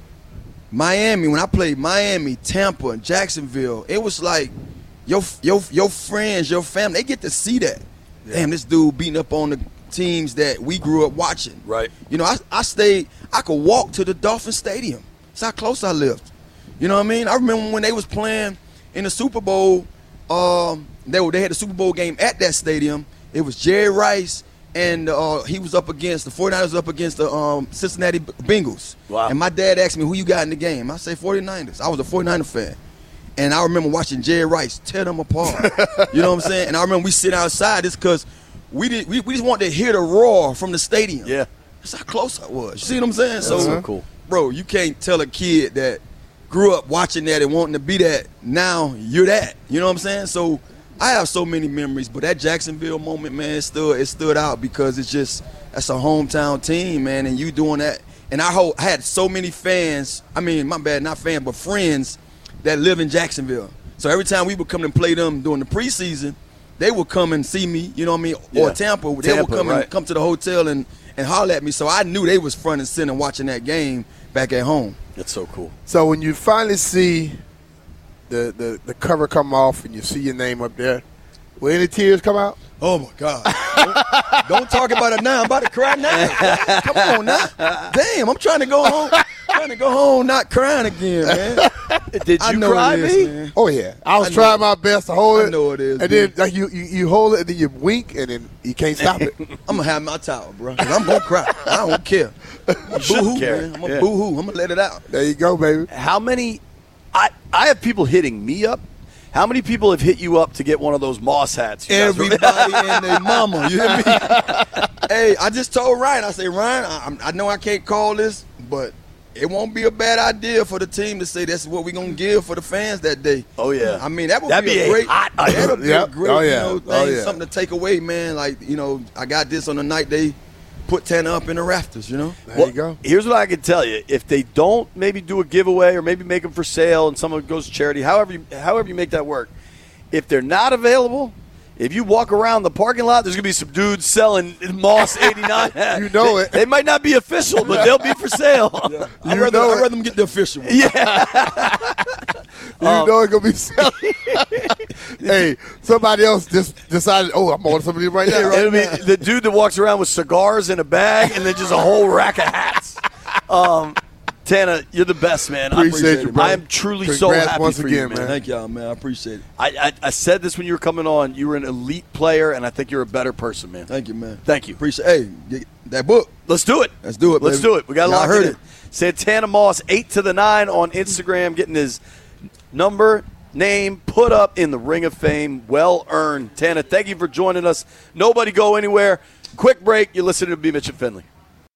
Miami, when I played Miami, Tampa, and Jacksonville, it was like your your your friends, your family, they get to see that. Yeah. Damn, this dude beating up on the teams that we grew up watching. Right. You know, I I stayed. I could walk to the Dolphin Stadium. That's how close I lived. You know what I mean? I remember when they was playing in the Super Bowl, um, they were, they had the Super Bowl game at that stadium. It was Jerry Rice, and uh, he was up against, the 49ers up against the um, Cincinnati Bengals. Wow. And my dad asked me, who you got in the game? I say 49ers. I was a 49er fan. And I remember watching Jerry Rice tear them apart. You know what I'm saying? And I remember we sit outside just because we, did, we, we just wanted to hear the roar from the stadium. Yeah. That's how close I was. You see what I'm saying? That's so, so cool. Bro, you can't tell a kid that grew up watching that and wanting to be that, now you're that. You know what I'm saying? So I have so many memories, but that Jacksonville moment, man, it stood, it stood out because it's just, that's a hometown team, man, and you doing that. And I, hold, I had so many fans, I mean, my bad, not fans, but friends that live in Jacksonville. So every time we would come and play them during the preseason, they would come and see me, you know what I mean, yeah. or Tampa. They Tampa, would come right. and come to the hotel and, and holler at me. So I knew they was front and center watching that game back at home. That's so cool. So when you finally see the, the, the cover come off and you see your name up there, will any tears come out? Oh, my God. don't, don't talk about it now. I'm about to cry now. Come on now. Damn, I'm trying to go home. trying to go home not crying again, man. Did you I know cry, it is, me? man. Oh, yeah. I was I trying my best to hold it. I know it is. And dude. then like you, you, you hold it and then you wink and then you can't stop it. I'm going to have my towel, bro. Because I'm going to cry. I don't care. Boo-hoo, care. man. I'm going to Yeah. boo-hoo. I'm going to let it out. There you go, baby. How many I, – I have people hitting me up. How many people have hit you up to get one of those Moss hats? You guys Everybody and their mama. You hear me? Hey, I just told Ryan. I say, Ryan, I, I know I can't call this, but it won't be a bad idea for the team to say that's what we're going to give for the fans that day. Oh, yeah. I mean, that would That'd be, be a a great hot – that'll be Yep. a great Oh, you yeah. know, thing, Oh, yeah. something to take away, man. Like, you know, I got this on the night they put Tanner up in the rafters, you know? There Well, you go. Here's what I can tell you. If they don't maybe do a giveaway or maybe make them for sale and someone goes to charity, however you, however you make that work, if they're not available, if you walk around the parking lot, there's going to be some dudes selling Moss eighty-nine hats. You know they, it. They might not be official, but they'll be for sale. Yeah. You I'd, rather, know I'd it. rather them get the official one. Yeah. You Um, know it's going to be selling. Hey, somebody else just decided, oh, I'm ordering some of these right now. It'll be the dude that walks around with cigars in a bag and then just a whole rack of hats. Um, Tana, you're the best, man. I Appreciate you, bro. I am truly so Congrats happy once for again, you, man. man. Thank y'all, man. I appreciate it. I, I, I said this when you were coming on. You were an elite player, and I think you're a better person, man. Thank you, man. Thank you. Appreciate Hey, get that book. Let's do it. Let's do it, Let's baby. do it. We got to Y'all lock heard it in. Santana Moss, eight to the nine on Instagram, getting his number, name put up in the Ring of Fame. Well earned. Tana, thank you for joining us. Nobody go anywhere. Quick break. You're listening to B. Mitch and Finley.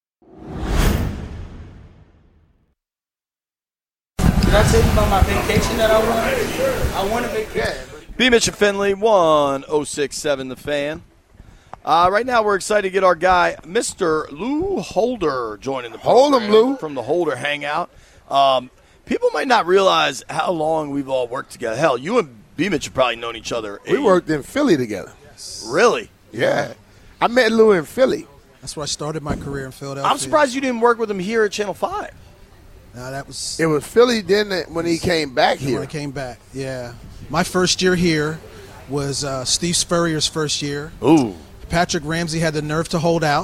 Did I tell you about my vacation that I won? I won a vacation. B. Mitch and Finley, one oh six point seven The Fan. Uh, right now, we're excited to get our guy, Mister Lou Holder, joining the Hold program him, Lou. from the Holder Hangout. Um, people might not realize how long we've all worked together. Hell, you and B. Mitch have probably known each other. We a- worked in Philly together. Really? Yeah. I met Lou in Philly. That's where I started my career in Philadelphia. I'm surprised you didn't work with him here at Channel five. No, that was It was Philly then when he came back when here. I came back. Yeah. My first year here was uh, Steve Spurrier's first year. Ooh. Patrick Ramsey had the nerve to hold out.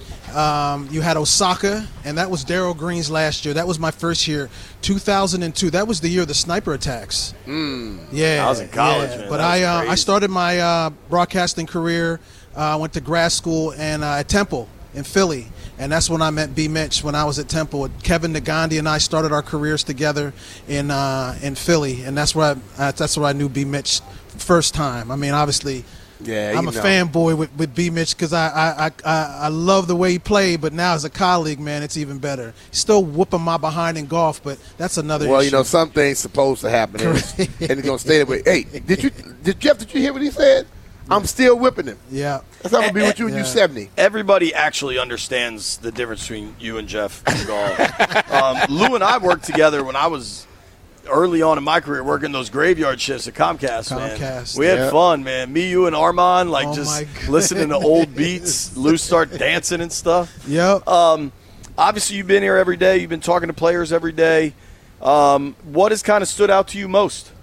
Um, you had Osaka, and that was Darryl Green's last year. That was my first year, two thousand two. That was the year of the sniper attacks. Mm. Yeah, I was in college, yeah. man. But That was I, uh, I crazy. started my uh, broadcasting career. I uh, went to grad school and uh, at Temple in Philly, and that's when I met B. Mitch when I was at Temple. Kevin Nagandi and I started our careers together in uh, in Philly, and that's where I, uh, that's where I knew B. Mitch first time. I mean, obviously. Yeah, I'm you a know. fanboy with, with B. Mitch because I, I, I, I I love the way he played, but now as a colleague, man, it's even better. He's still whooping my behind in golf, but that's another Well, issue. you know, some things supposed to happen, and, and it's gonna stay that way. Hey, did you, did Jeff? Did you hear what he said? I'm still whipping him. Yeah. That's not gonna be with you when Yeah. you're seventy. Everybody actually understands the difference between you and Jeff in golf. um, Lou and I worked together when I was early on in my career working those graveyard shifts at Comcast, man. Comcast. We had Yeah. fun, man. Me, you, and Armand, like Oh, my just goodness. listening to old beats. Lou start dancing and stuff. Yep. Um, obviously, you've been here every day. You've been talking to players every day. Um, what has kind of stood out to you most?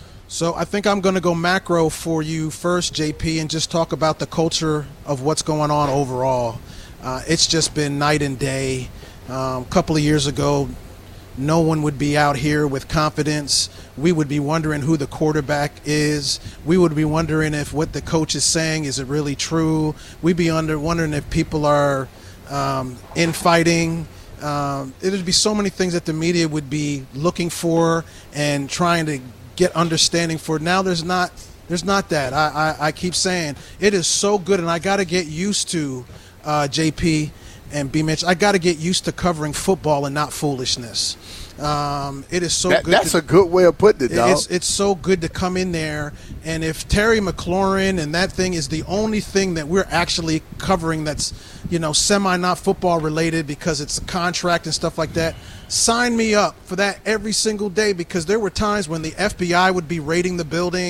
So I think I'm going to go macro for you first, J P, and just talk about the culture of what's going on overall. Uh, it's just been night and day. Um, a couple of years ago, no one would be out here with confidence. We would be wondering who the quarterback is. We would be wondering if what the coach is saying, is it really true? We'd be under wondering if people are um, infighting. Um, it would be so many things that the media would be looking for and trying to get understanding for. Now there's not there's not that. I, I, I keep saying it is so good, and I got to get used to, uh, J P and B. Mitch, I got to get used to covering football and not foolishness. Um, it is so That, good. that's to, a good way of putting it, dog. it's it's so good to come in there, and if Terry McLaurin and that thing is the only thing that we're actually covering that's, you know, semi not football related because it's a contract and stuff like that, sign me up for that every single day, because there were times when the F B I would be raiding the building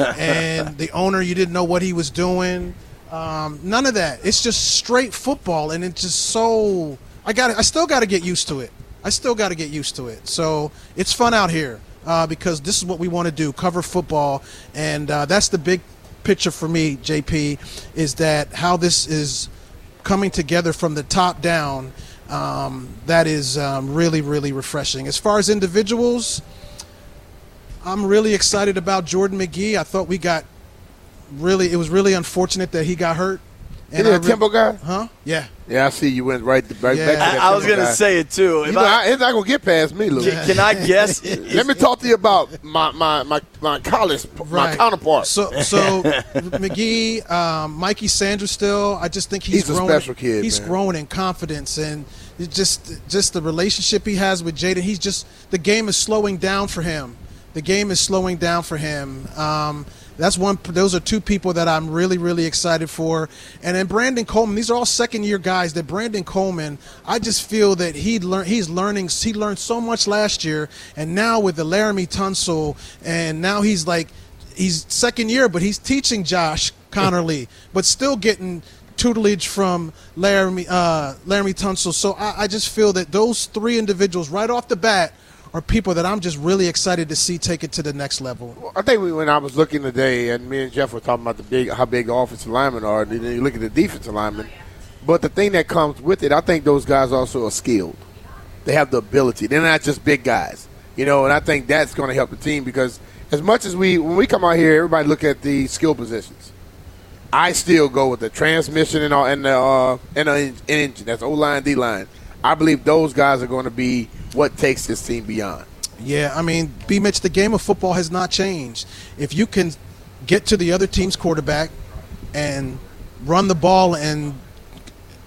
and the owner, you didn't know what he was doing. Um, none of that. It's just straight football, and it's just so I got I still got to get used to it. I still got to get used to it. So it's fun out here uh, because this is what we want to do, cover football. And uh, that's the big picture for me, J P, is that how this is coming together from the top down, um, that is um, really, really refreshing. As far as individuals, I'm really excited about Jordan McGee. I thought we got really – it was really unfortunate that he got hurt. Is he a re- Temple guy? Huh? Yeah. Yeah, I see you went right, right Yeah. back to that I, I was Temple going to guy. say it, too. You If know, I, I, it's not gonna get past me, Lou. can, can I guess? Let me talk to you about my my my, my college, my Right. counterpart. So, so McGee, um, Mikey Sanders, still, I just think he's, He's a grown, special kid, He's man. growing in confidence, and it just just the relationship he has with Jaden. He's just the game is slowing down for him. The game is slowing down for him. Um, that's one. Those are two people that I'm really, really excited for. And then Brandon Coleman. These are all second-year guys. That Brandon Coleman, I just feel that he learn. He's learning. He learned so much last year, and now with the Laramie Tunsil, and now he's like, he's second year, but he's teaching Josh Connerly, but still getting tutelage from Laramie, uh, Laramie Tunsil. So I, I just feel that those three individuals right off the bat are people that I'm just really excited to see take it to the next level. I think we, when I was looking today, and me and Jeff were talking about the big, how big offensive linemen are, and then you look at the defensive linemen. But the thing that comes with it, I think those guys also are skilled. They have the ability. They're not just big guys, you know. And I think that's going to help the team because as much as we, when we come out here, everybody look at the skill positions. I still go with the transmission and all, and the uh, and the engine. That's O line, D line. I believe those guys are going to be what takes this team beyond. Yeah, I mean, B. Mitch, the game of football has not changed. If you can get to the other team's quarterback and run the ball and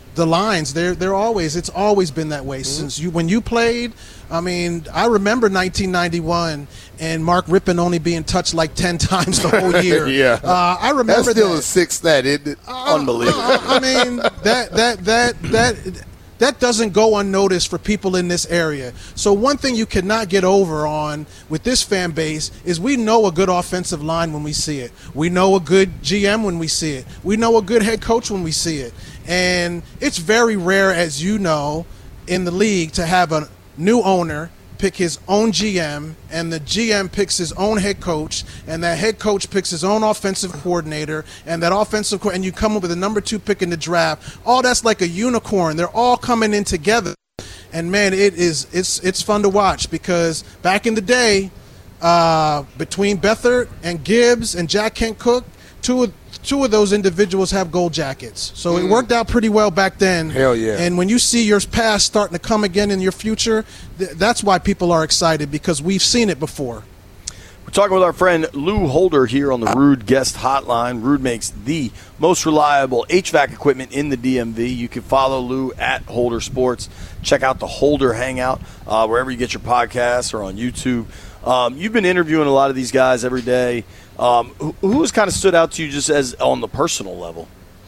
the lines. They're they're always it's always been that way mm-hmm. since you when you played. I mean, I remember nineteen ninety-one and Mark Rippon only being touched like ten times the whole year. yeah, uh, I remember that's still that. a six stat, isn't it? Uh, Unbelievable. Uh, I mean, that that that that. That doesn't go unnoticed for people in this area. So one thing you cannot get over on with this fan base is we know a good offensive line when we see it. We know a good G M when we see it. We know a good head coach when we see it. And it's very rare, as you know, in the league to have a new owner pick his own G M, and the G M picks his own head coach, and that head coach picks his own offensive coordinator, and that offensive co- and you come up with a number two pick in the draft. All that's like a unicorn. They're all coming in together, and man, it is it's it's fun to watch because back in the day, uh, between Beathard and Gibbs and Jack Kent Cooke, two of Two of those individuals have gold jackets. So mm. it worked out pretty well back then. Hell yeah. And when you see your past starting to come again in your future, th- that's why people are excited, because we've seen it before. We're talking with our friend Lou Holder here on the Ruud Guest Hotline. Ruud makes the most reliable H V A C equipment in the D M V. You can follow Lou at Holder Sports. Check out the Holder Hangout uh, wherever you get your podcasts or on YouTube. Um, you've been interviewing a lot of these guys every day. Um, who, who has kind of stood out to you just as on the personal level?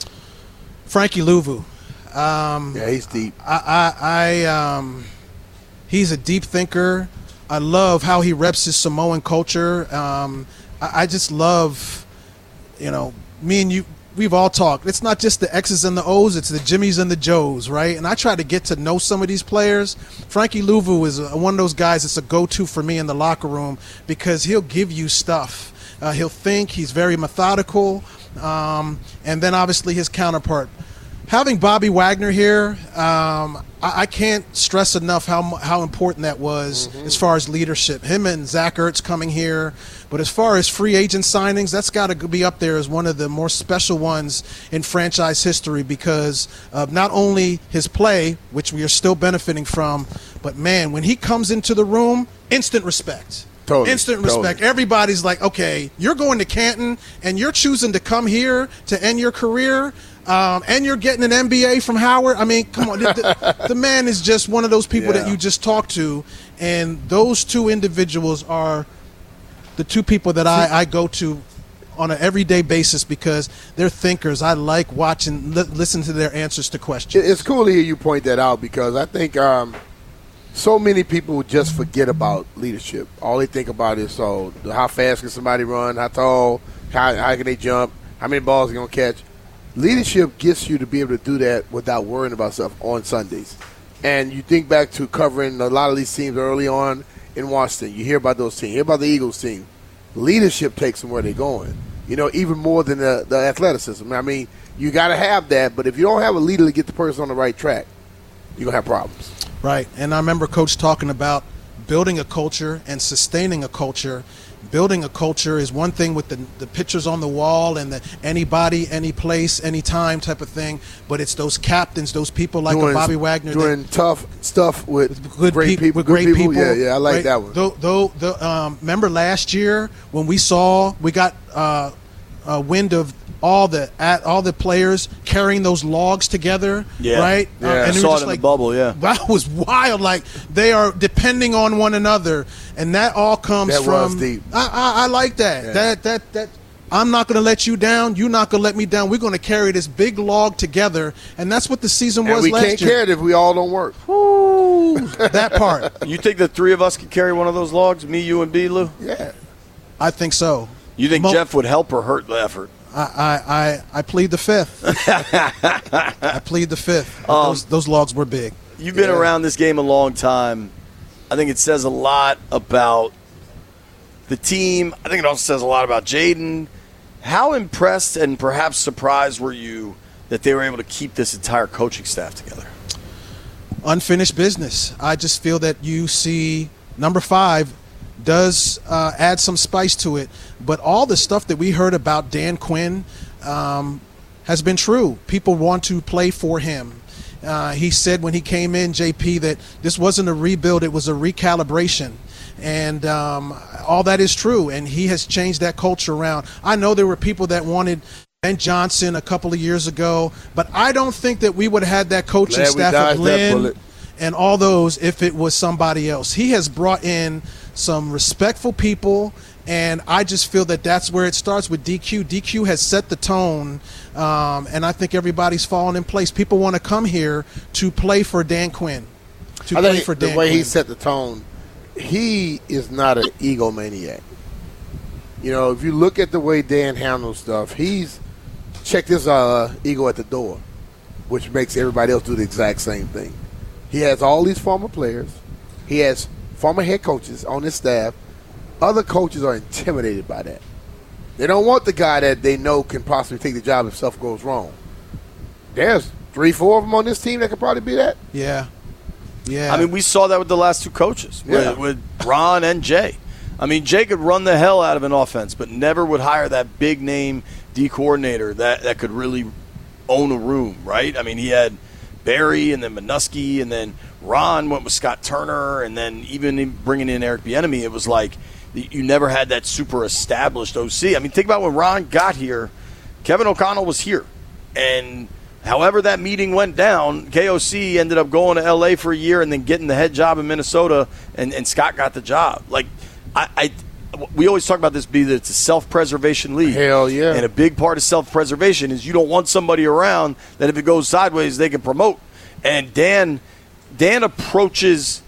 Frankie Louvu. Um, yeah, he's deep. I, I, I um, he's a deep thinker. I love how he reps his Samoan culture. Um, I, I just love, you know, me and you. We've all talked. It's not just the X's and the O's, it's the Jimmies and the Joes, right? And I try to get to know some of these players. Frankie Louvu is a, one of those guys that's a go-to for me in the locker room because he'll give you stuff. Uh, he'll think. He's very methodical. Um, and then obviously his counterpart. Having Bobby Wagner here, um, I, I can't stress enough how how important that was mm-hmm. as far as leadership. Him and Zach Ertz coming here. But as far as free agent signings, that's got to be up there as one of the more special ones in franchise history because of not only his play, which we are still benefiting from, but, man, when he comes into the room, instant respect. Totally, Instant respect. Totally. Everybody's like, okay, you're going to Canton, and you're choosing to come here to end your career, um, and you're getting an M B A from Howard. I mean, come on. the, the, the man is just one of those people yeah. that you just talk to, and those two individuals are the two people that I, I go to on an everyday basis because they're thinkers. I like watching, li- listen to their answers to questions. It's cool to hear you point that out because I think um, so many people just forget about leadership. All they think about is so how fast can somebody run, how tall, how, how can they jump, how many balls are they going to catch. Leadership gets you to be able to do that without worrying about stuff on Sundays. And you think back to covering a lot of these teams early on in Washington. You hear about those teams. You hear about the Eagles team. Leadership takes them where they're going, you know, even more than the, the athleticism. I mean, you got to have that, but if you don't have a leader to get the person on the right track, you're going to have problems. Right, and I remember Coach talking about building a culture and sustaining a culture. Building a culture is one thing with the, the pictures on the wall and the anybody, any place, any time type of thing, but it's those captains, those people like doing, a Bobby Wagner. Doing that, tough stuff with, with good great pe- people. With good great people. people. Yeah, yeah, I like right? that one. Though, though, the, um, remember last year when we saw, we got uh, a wind of all the at all the players carrying those logs together, yeah. right? Yeah, um, I and saw just it in like, the bubble, yeah. That was wild. Like, they are depending on one another, and that all comes that from – was deep. I, I, I like that. Yeah. That that that I'm not going to let you down. You're not going to let me down. We're going to carry this big log together, and that's what the season and was we last can't year. carry it if we all don't work. Ooh, that part. You think the three of us could carry one of those logs, me, you, and B, Lou? Yeah. I think so. You think Mo- Jeff would help or hurt the effort? I, I, I, I plead the fifth. I plead the fifth. Um, those, those logs were big. You've been Yeah. around this game a long time. I think it says a lot about the team. I think it also says a lot about Jaden. How impressed and perhaps surprised were you that they were able to keep this entire coaching staff together? Unfinished business. I just feel that you see number five does uh, add some spice to it. But all the stuff that we heard about Dan Quinn um, has been true. People want to play for him. Uh, he said when he came in, J P, that this wasn't a rebuild, it was a recalibration. And um, all that is true, and he has changed that culture around. I know there were people that wanted Ben Johnson a couple of years ago, but I don't think that we would have had that coaching Glad we staff dodged of that Lynn bullet. and all those if it was somebody else. He has brought in some respectful people, and I just feel that that's where it starts with D Q. D Q has set the tone, um, and I think everybody's fallen in place. People want to come here to play for Dan Quinn. To I play think for the Dan way Quinn. he set the tone, he is not an egomaniac. You know, if you look at the way Dan handles stuff, he's checked his uh, ego at the door, which makes everybody else do the exact same thing. He has all these former players. He has former head coaches on his staff. Other coaches are intimidated by that. They don't want the guy that they know can possibly take the job if stuff goes wrong. There's three, four of them on this team that could probably be that. Yeah. Yeah. I mean, we saw that with the last two coaches, Yeah. with, with Ron and Jay. I mean, Jay could run the hell out of an offense, but never would hire that big name D coordinator that, that could really own a room, right? I mean, he had Barry and then Minuski, and then Ron went with Scott Turner, and then even bringing in Eric Bieniemy, it was like you never had that super established O C. I mean, think about when Ron got here, Kevin O'Connell was here, and however that meeting went down, K O C ended up going to L A for a year and then getting the head job in Minnesota, and, and Scott got the job. Like, I, I we always talk about this, B, that it's a self-preservation league. Hell yeah. And a big part of self-preservation is you don't want somebody around that if it goes sideways, they can promote. And Dan, Dan approaches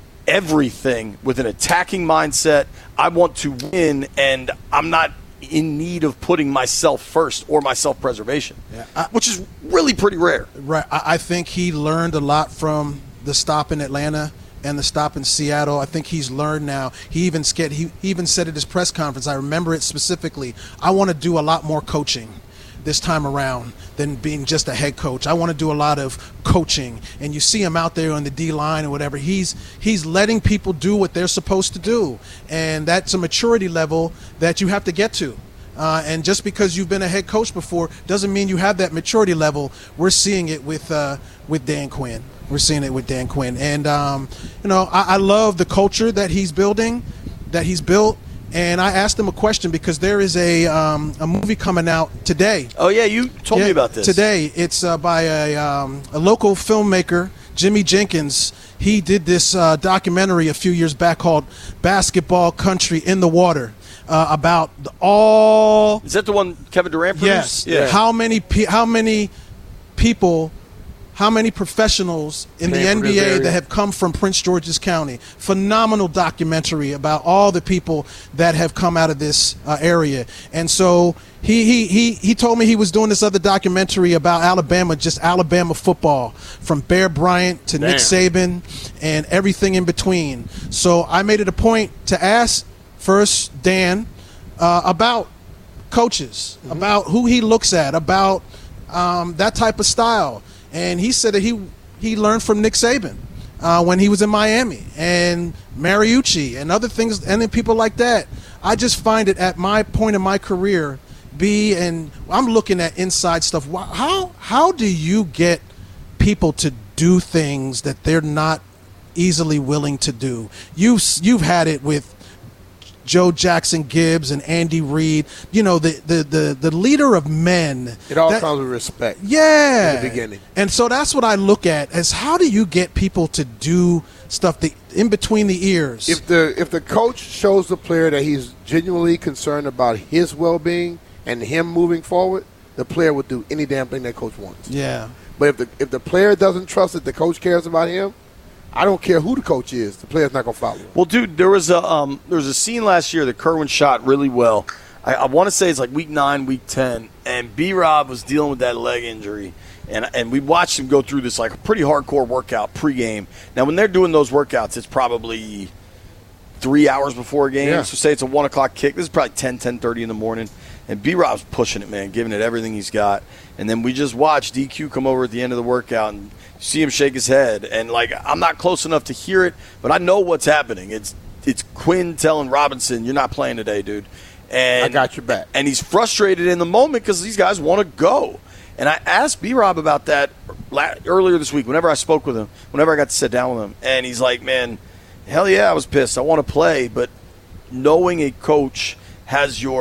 everything with an attacking mindset. I want to win, and I'm not in need of putting myself first or my self-preservation, Yeah, I- which is really pretty rare. Right. I, I think he learned a lot from the stop in Atlanta and the stop in Seattle. I think he's learned now. He even scared, he, he even said at his press conference, I remember it specifically, I want to do a lot more coaching this time around than being just a head coach. I want to do a lot of coaching. And you see him out there on the D line or whatever. He's he's letting people do what they're supposed to do. And that's a maturity level that you have to get to. Uh, and just because you've been a head coach before doesn't mean you have that maturity level. We're seeing it with uh, with Dan Quinn. We're seeing it with Dan Quinn. And, um, you know, I, I love the culture that he's building, that he's built. And I asked him a question because there is a um, a movie coming out today. Oh, yeah, you told Yeah, me about this. Today. It's uh, by a, um, a local filmmaker, Jimmy Jenkins. He did this uh, documentary a few years back called Basketball Country in the Water uh, about the, all Is that the one Kevin Durant yes, produced? Yeah. how many pe- how many people, how many professionals in the Came from N B this A area. that have come from Prince George's County. Phenomenal documentary about all the people that have come out of this uh, area. And so he, he he he told me he was doing this other documentary about Alabama, just Alabama football, from Bear Bryant to Nick Damn. Saban and everything in between. So I made it a point to ask first Dan uh, about coaches, Mm-hmm. about who he looks at, about um, that type of style. And he said that he he learned from Nick Saban uh, when he was in Miami, and Mariucci and other things, and then people like that. I just find it at my point in my career, B, and I'm looking at inside stuff. Why- How how do you get people to do things that they're not easily willing to do? You've you've had it with Joe Jackson Gibbs and Andy Reid, you know, the the the, the leader of men. It all That- comes with respect. yeah. in the beginning. And so that's what I look at as how do you get people to do stuff the, in between the ears? If the if the coach shows the player that he's genuinely concerned about his well-being and him moving forward, the player would do any damn thing that coach wants. yeah. But if the if the player doesn't trust that the coach cares about him, I don't care who the coach is. The player's not gonna follow him. Well, dude, there was a um, there was a scene last year that Kerwin shot really well. I, I want to say it's like week nine, week ten, and B. Rob was dealing with that leg injury, and and we watched him go through this like pretty hardcore workout pregame. Now, when they're doing those workouts, it's probably three hours before a game. Yeah. So say it's a one o'clock kick. This is probably ten, ten thirty in the morning, and B. Rob's pushing it, man, giving it everything he's got. And then we just watched D Q come over at the end of the workout and see him shake his head. And, like, I'm not close enough to hear it, but I know what's happening. It's it's Quinn telling Robinson, you're not playing today, dude. And I got your back. And he's frustrated in the moment because these guys want to go. And I asked B-Rob about that la- earlier this week, whenever I spoke with him, whenever I got to sit down with him. And he's like, man, hell yeah, I was pissed. I want to play. But knowing a coach has your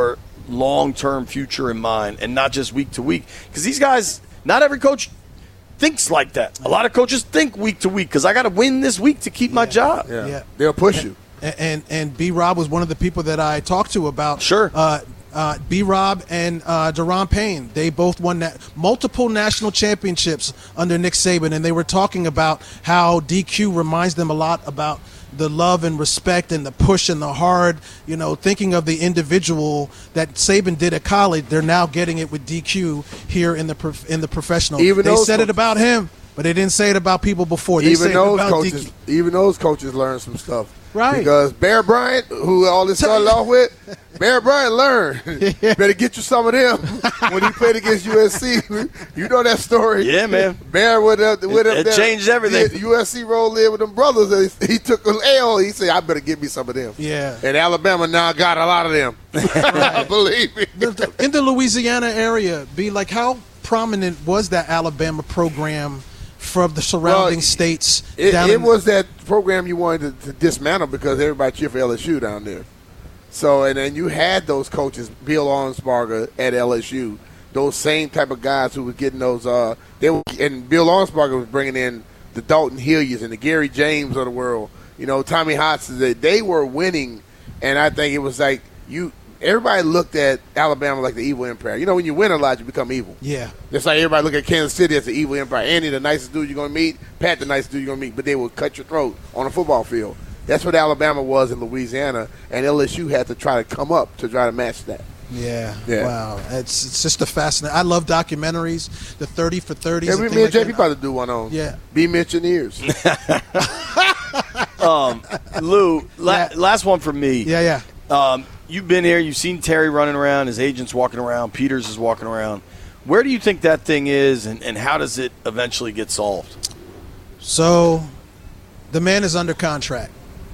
long-term future in mind and not just week to week. Because these guys, not every coach thinks like that. A lot of coaches think week to week because I got to win this week to keep my job. Yeah. Yeah. They'll push you. And, and and B. Rob was one of the people that I talked to about. Sure. Uh, uh, B. Rob and uh, Deron Payne, they both won that multiple national championships under Nick Saban, and they were talking about how D Q reminds them a lot about the love and respect and the push and the hard, you know, thinking of the individual that Saban did at college. They're now getting it with D Q here in the prof- in the professional. Even they those said it coaches. about him, but they didn't say it about people before. They Even said it those about coaches, D Q. even those coaches learn some stuff. Right. Because Bear Bryant, who all this started off with, Bear Bryant learned. Better get you some of them when he played against U S C. You know that story. Yeah, man. Bear would have, would have It changed everything. did U S C rolled in with them brothers. And he took an L. He said, I better get me some of them. Yeah. And Alabama now got a lot of them. Believe me. The- the- in the Louisiana area, be like, how prominent was that Alabama program from the surrounding Well, states? It, down it in- was that program you wanted to, to dismantle because everybody cheered for L S U down there. So, and then you had those coaches, Bill Arnsparger at L S U, those same type of guys who were getting those. Uh, they were, and Bill Arnsparger was bringing in the Dalton Hilliards and the Gary James of the world. You know, Tommy Hodson. They, they were winning, and I think it was like you. Everybody looked at Alabama like the evil empire. You know, when you win a lot, you become evil. Yeah. Just like everybody look at Kansas City as the evil empire. Andy, the nicest dude you're going to meet. Pat, the nicest dude you're going to meet. But they will cut your throat on a football field. That's what Alabama was in Louisiana, and L S U had to try to come up to try to match that. Yeah. Yeah. Wow. It's it's just a fascinating. I love documentaries. The thirty for thirties. Yeah, and we, things me and like J P that. about to do one on. Yeah. Be Mentioneers. Um, Lou, la- Yeah. last one from me. Yeah, yeah. Um, you've been here. You've seen Terry running around. His agent's walking around. Peters is walking around. Where do you think that thing is, and, and how does it eventually get solved? So, the man is under contract,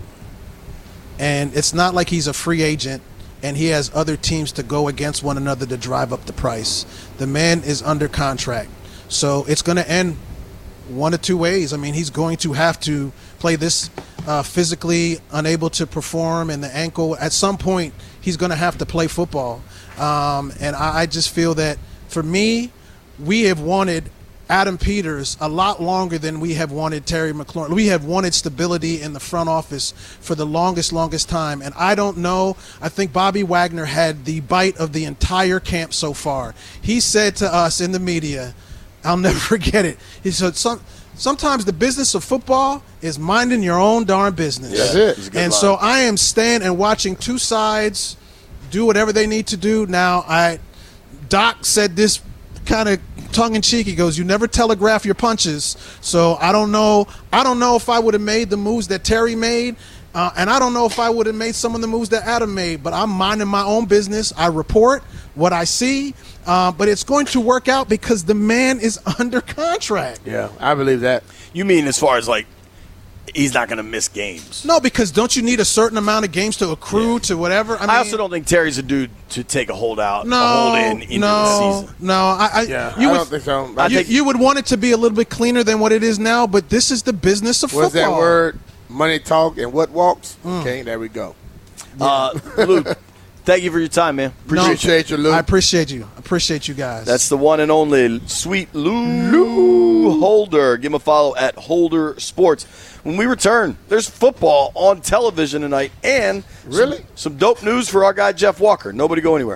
and it's not like he's a free agent and he has other teams to go against one another to drive up the price. The man is under contract, so it's going to end one of two ways. I mean, he's going to have to play this uh, physically unable to perform, and the ankle. At some point, he's going to have to play football. Um, and I, I just feel that for me, we have wanted Adam Peters a lot longer than we have wanted Terry McLaurin. We have wanted stability in the front office for the longest, longest time. And I don't know. I think Bobby Wagner had the bite of the entire camp so far. He said to us in the media, I'll never forget it. He said, Some, sometimes the business of football is minding your own darn business. That's it. It's a good And line. so I am staying and watching two sides do whatever they need to do. Now, I Doc said this kind of tongue-in-cheek. He goes, you never telegraph your punches. So I don't know. I don't know if I would have made the moves that Terry made. Uh, and I don't know if I would have made some of the moves that Adam made, but I'm minding my own business. I report what I see, uh, but it's going to work out because the man is under contract. Yeah, I believe that. You mean as far as like he's not going to miss games? No, because don't you need a certain amount of games to accrue Yeah. to whatever? I, mean, I also don't think Terry's a dude to take a holdout, No, a hold in into no, the season. no. I, I, Yeah, you I would, don't think so. I you, think- you would want it to be a little bit cleaner than what it is now, but this is the business of What's that football. word? Money talk and what walks? Mm. Okay, there we go. Uh, Luke, thank you for your time, man. No, Appreciate you, Lou. I appreciate you. Appreciate you guys. That's the one and only Sweet Lou, Lou Holder. Give him a follow at Holder Sports. When we return, there's football on television tonight and Really? some, some dope news for our guy Jeff Walker. Nobody go anywhere.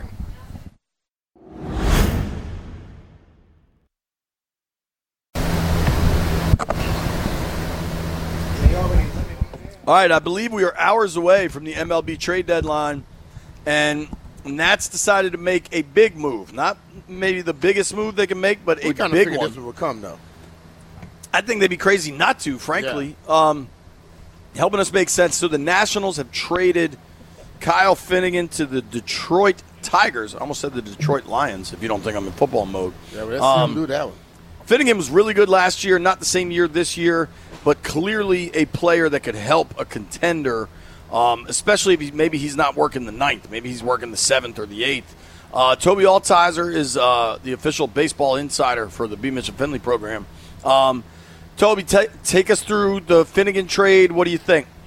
All right, I believe we are hours away from the M L B trade deadline, and Nats decided to make a big move. Not maybe the biggest move they can make, but a we kind of big figured one. this would come, though. I think they'd be crazy not to, frankly. Um, helping us make sense. So the Nationals have traded Kyle Finnegan to the Detroit Tigers. I almost said the Detroit Lions, if you don't think I'm in football mode. Yeah, but let's Um, see him do that one. Finnegan was really good last year, not the same year this year, but clearly a player that could help a contender, um, especially if he, maybe he's not working the ninth. Maybe he's working the seventh or the eighth. Uh, Toby Altizer is uh, the official baseball insider for the B. Mitchell Finley program. Um, Toby, ta take us through the Finnegan trade. What do you think?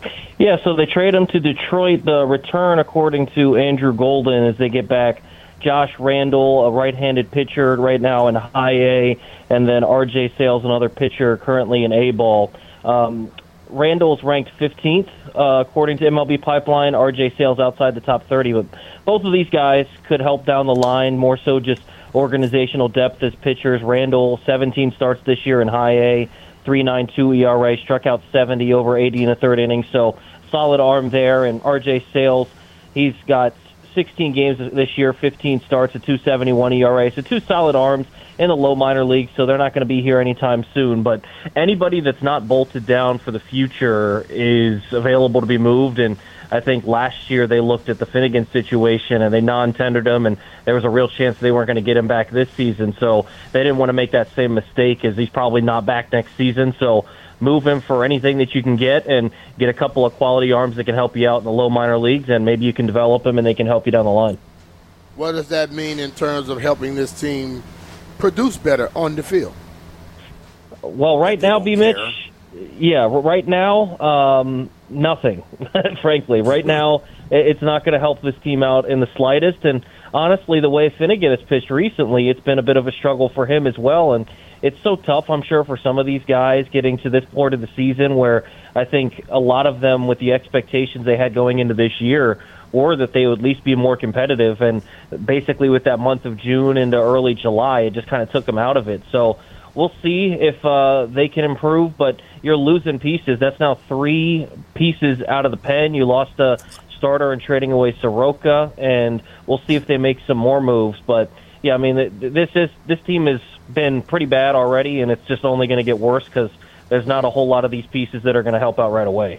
Yeah, so they trade him to Detroit. The return, according to Andrew Golden, is they get back Josh Randall, a right-handed pitcher right now in high A, and then R J Sales, another pitcher currently in A ball. Um, Randall's ranked fifteenth, uh, according to M L B Pipeline. R J Sales outside the top thirty, but both of these guys could help down the line, more so just organizational depth as pitchers. Randall, seventeen starts this year in high A, three point nine two E R A, struck out seventy, over eighty in the third inning, so solid arm there. And R J Sales, he's got sixteen games this year, fifteen starts, a two seventy-one E R A, so two solid arms in the low minor leagues, so they're not going to be here anytime soon. But anybody that's not bolted down for the future is available to be moved, and I think last year they looked at the Finnegan situation and they non-tendered him, and there was a real chance they weren't going to get him back this season, so they didn't want to make that same mistake, as he's probably not back next season. So move him for anything that you can get and get a couple of quality arms that can help you out in the low minor leagues, and maybe you can develop them and they can help you down the line. What does that mean in terms of helping this team produce better on the field? Well, right now, B. Mitch, yeah, right now, um, nothing, frankly. Right now, it's not going to help this team out in the slightest, and honestly, the way Finnegan has pitched recently, it's been a bit of a struggle for him as well, and it's so tough, I'm sure, for some of these guys getting to this point of the season where I think a lot of them, with the expectations they had going into this year, or that they would at least be more competitive, and basically with that month of June into early July, it just kind of took them out of it. So we'll see if uh, they can improve, but you're losing pieces. That's now three pieces out of the pen. You lost a starter and trading away Soroka, and we'll see if they make some more moves. But yeah, I mean, this is this team has been pretty bad already, and it's just only going to get worse because there's not a whole lot of these pieces that are going to help out right away.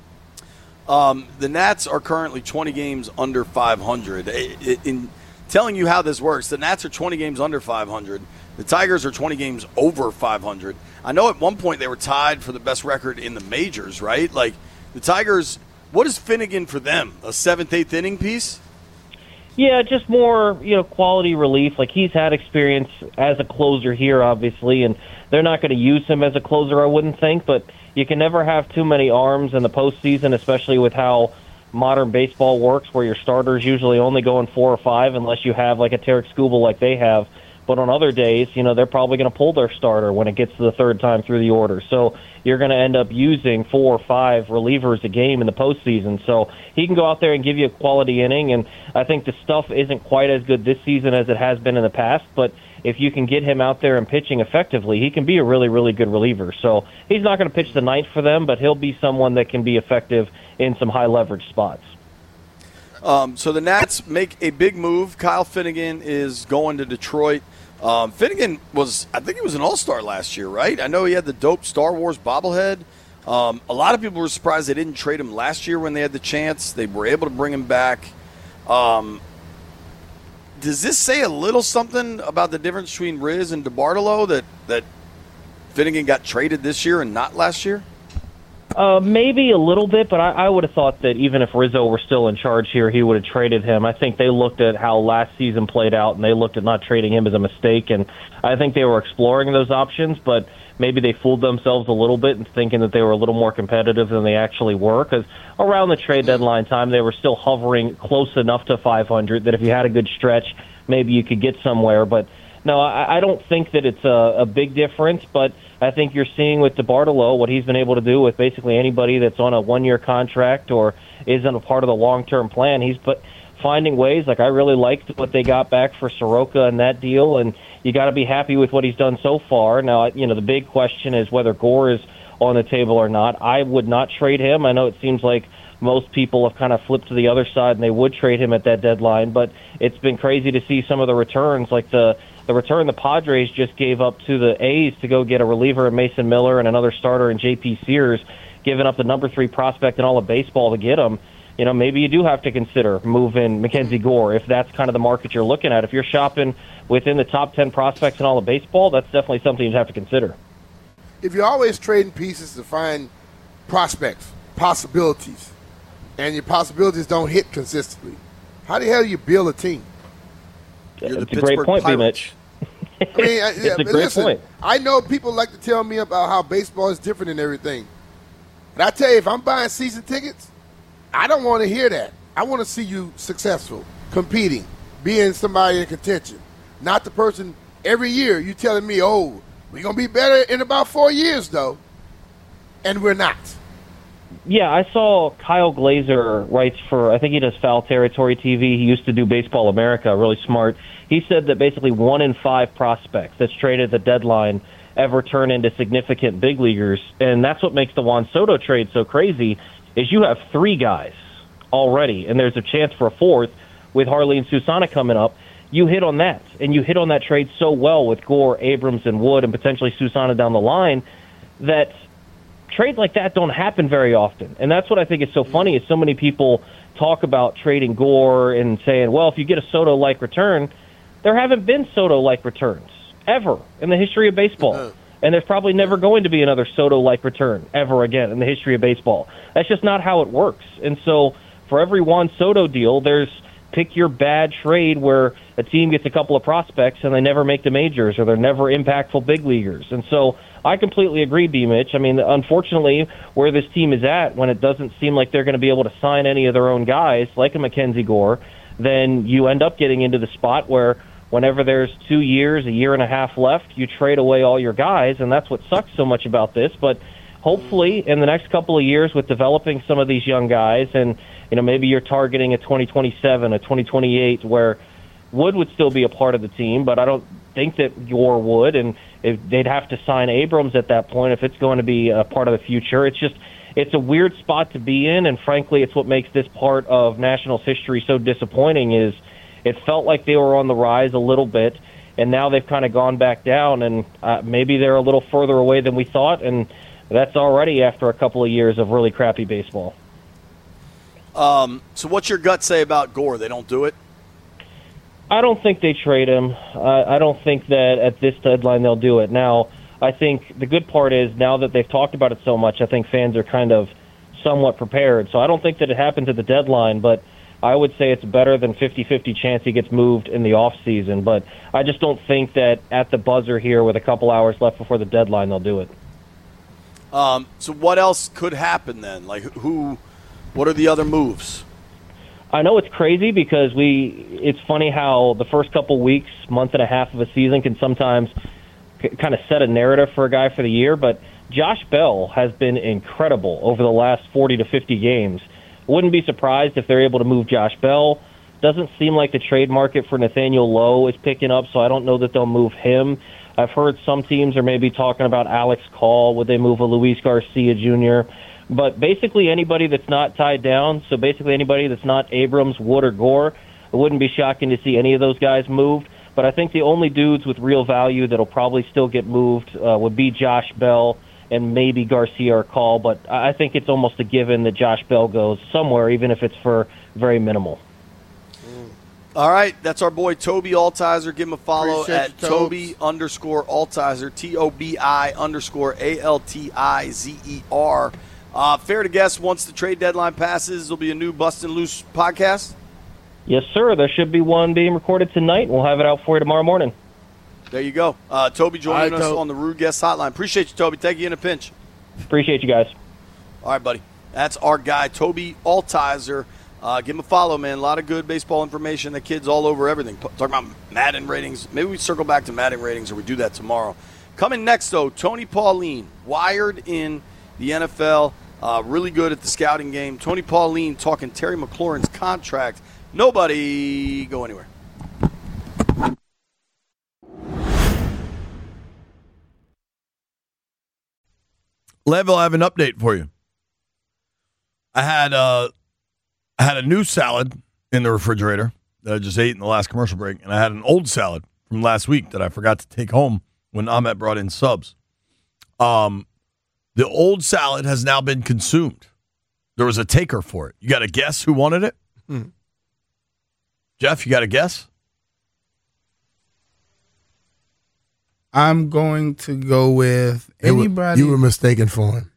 Um, the Nats are currently twenty games under five hundred. In telling you how this works, the Nats are twenty games under five hundred. The Tigers are twenty games over five hundred. I know at one point they were tied for the best record in the majors, right? Like, the Tigers, what is Finnegan for them? A seventh, eighth inning piece? Yeah, just more, you know, quality relief. Like, he's had experience as a closer here, obviously, and they're not going to use him as a closer, I wouldn't think, but you can never have too many arms in the postseason, especially with how modern baseball works, where your starters usually only going four or five unless you have like a Tarek Skubal like they have. But on other days, you know, they're probably going to pull their starter when it gets to the third time through the order. So you're going to end up using four or five relievers a game in the postseason. So he can go out there and give you a quality inning, and I think the stuff isn't quite as good this season as it has been in the past, but if you can get him out there and pitching effectively, he can be a really, really good reliever. So he's not going to pitch the ninth for them, but he'll be someone that can be effective in some high-leverage spots. Um, so the Nats make a big move. Kyle Finnegan is going to Detroit. Um, Finnegan was, I think he was an all-star last year, right? I know he had the dope Star Wars bobblehead. Um, a lot of people were surprised they didn't trade him last year when they had the chance. They were able to bring him back. Um, does this say a little something about the difference between Riz and DeBartolo, that, that Finnegan got traded this year and not last year? Uh, maybe a little bit, but I, I would have thought that even if Rizzo were still in charge here, he would have traded him. I think they looked at how last season played out, and they looked at not trading him as a mistake, and I think they were exploring those options, but maybe they fooled themselves a little bit in thinking that they were a little more competitive than they actually were, because around the trade deadline time, they were still hovering close enough to five hundred that if you had a good stretch, maybe you could get somewhere. But no, I, I don't think that it's a, a big difference, but I think you're seeing with DeBartolo what he's been able to do with basically anybody that's on a one-year contract or isn't a part of the long-term plan. He's put finding ways. Like, I really liked what they got back for Soroka and that deal, and you got to be happy with what he's done so far. Now, you know, the big question is whether Gore is on the table or not. I would not trade him. I know it seems like most people have kind of flipped to the other side and they would trade him at that deadline, but it's been crazy to see some of the returns, like the the return the Padres just gave up to the A's to go get a reliever in Mason Miller and another starter in J P Sears, giving up the number three prospect in all of baseball to get him. You know, maybe you do have to consider moving Mackenzie Gore if that's kind of the market you're looking at. If you're shopping within the top ten prospects in all of baseball, that's definitely something you'd have to consider. If you're always trading pieces to find prospects, possibilities, and your possibilities don't hit consistently, how the hell do you build a team? It's a great point, B. Mitch. I mean, I, it's yeah, a great listen, point. I know people like to tell me about how baseball is different and everything. And I tell you, if I'm buying season tickets, I don't want to hear that. I want to see you successful, competing, being somebody in contention. Not the person every year you telling me, oh, we're going to be better in about four years, though. And we're not. Yeah, I saw Kyle Glazer writes for, I think he does Foul Territory T V. He used to do Baseball America, really smart. He said that basically one in five prospects that's traded at the deadline ever turn into significant big leaguers. And that's what makes the Juan Soto trade so crazy is you have three guys already, and there's a chance for a fourth with Harley and Susana coming up. You hit on that, and you hit on that trade so well with Gore, Abrams, and Wood, and potentially Susana down the line, that trades like that don't happen very often. And that's what I think is so funny is so many people talk about trading Gore and saying, well, if you get a Soto-like return, there haven't been Soto-like returns ever in the history of baseball. Uh-huh. And there's probably never going to be another Soto-like return ever again in the history of baseball. That's just not how it works. And so for every Juan Soto deal, there's pick your bad trade where a team gets a couple of prospects and they never make the majors or they're never impactful big leaguers. And so I completely agree, B. Mitch. I mean, unfortunately, where this team is at, when it doesn't seem like they're going to be able to sign any of their own guys, like a Mackenzie Gore, then you end up getting into the spot where whenever there's two years, a year and a half left, you trade away all your guys, and that's what sucks so much about this. But hopefully in the next couple of years with developing some of these young guys, and you know maybe you're targeting a twenty twenty-seven, a twenty twenty-eight, where Wood would still be a part of the team, but I don't think that Gore would, and if they'd have to sign Abrams at that point if it's going to be a part of the future. It's just it's a weird spot to be in, and frankly, it's what makes this part of Nationals history so disappointing is it felt like they were on the rise a little bit, and now they've kind of gone back down, and uh, maybe they're a little further away than we thought, and that's already after a couple of years of really crappy baseball. Um, so what's your gut say about Gore? They don't do it? I don't think they trade him. Uh, I don't think that at this deadline they'll do it. Now, I think the good part is now that they've talked about it so much, I think fans are kind of somewhat prepared. So I don't think that it happens at the deadline, but I would say it's better than fifty-fifty chance he gets moved in the offseason. But I just don't think that at the buzzer here with a couple hours left before the deadline they'll do it. Um, so what else could happen then? Like who? What are the other moves? I know it's crazy because we. It's funny how the first couple weeks, month and a half of a season can sometimes c- kind of set a narrative for a guy for the year. But Josh Bell has been incredible over the last forty to fifty games. Wouldn't be surprised if they're able to move Josh Bell. Doesn't seem like the trade market for Nathaniel Lowe is picking up, so I don't know that they'll move him. I've heard some teams are maybe talking about Alex Call. Would they move a Luis Garcia Junior? But basically anybody that's not tied down, so basically anybody that's not Abrams, Wood, or Gore, it wouldn't be shocking to see any of those guys moved. But I think the only dudes with real value that'll probably still get moved uh, would be Josh Bell and maybe Garcia or Call. But I think it's almost a given that Josh Bell goes somewhere, even if it's for very minimal. All right, that's our boy Toby Altizer. Give him a follow Appreciate at you, Toby underscore Altizer, T O B I underscore A L T I Z E R. Uh, fair to guess, once the trade deadline passes, there'll be a new Bustin' Loose podcast? Yes, sir. There should be one being recorded tonight. We'll have it out for you tomorrow morning. There you go. Uh, Toby joining right, us Toby. on the Rude Guest Hotline. Appreciate you, Toby. Take you in a pinch. Appreciate you guys. All right, buddy. That's our guy, Toby Altizer. Uh, give him a follow, man. A lot of good baseball information. The kid's all over everything. P- talking about Madden ratings. Maybe we circle back to Madden ratings or we do that tomorrow. Coming next, though, Tony Pauline, wired in the N F L. Uh, really good at the scouting game. Tony Pauline talking Terry McLaurin's contract. Nobody go anywhere. Lev, I have an update for you. I had uh, I had a new salad in the refrigerator that I just ate in the last commercial break, and I had an old salad from last week that I forgot to take home when Ahmet brought in subs. Um, the old salad has now been consumed. There was a taker for it. You got to guess who wanted it? Hmm. Jeff, you got to guess? I'm going to go with anybody. You were, you were mistaken for him.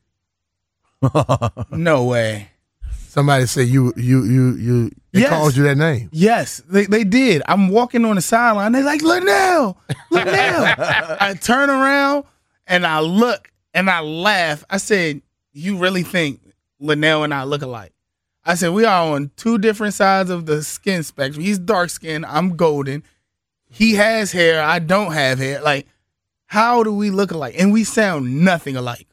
No way. Somebody said you you you you they Yes. called you that name. Yes, they they did. I'm walking on the sideline. They're like, Linnell, Linnell. I turn around and I look and I laugh. I said, you really think Linnell and I look alike? I said, we are on two different sides of the skin spectrum. He's dark skinned. I'm golden. He has hair. I don't have hair. Like, how do we look alike? And we sound nothing alike.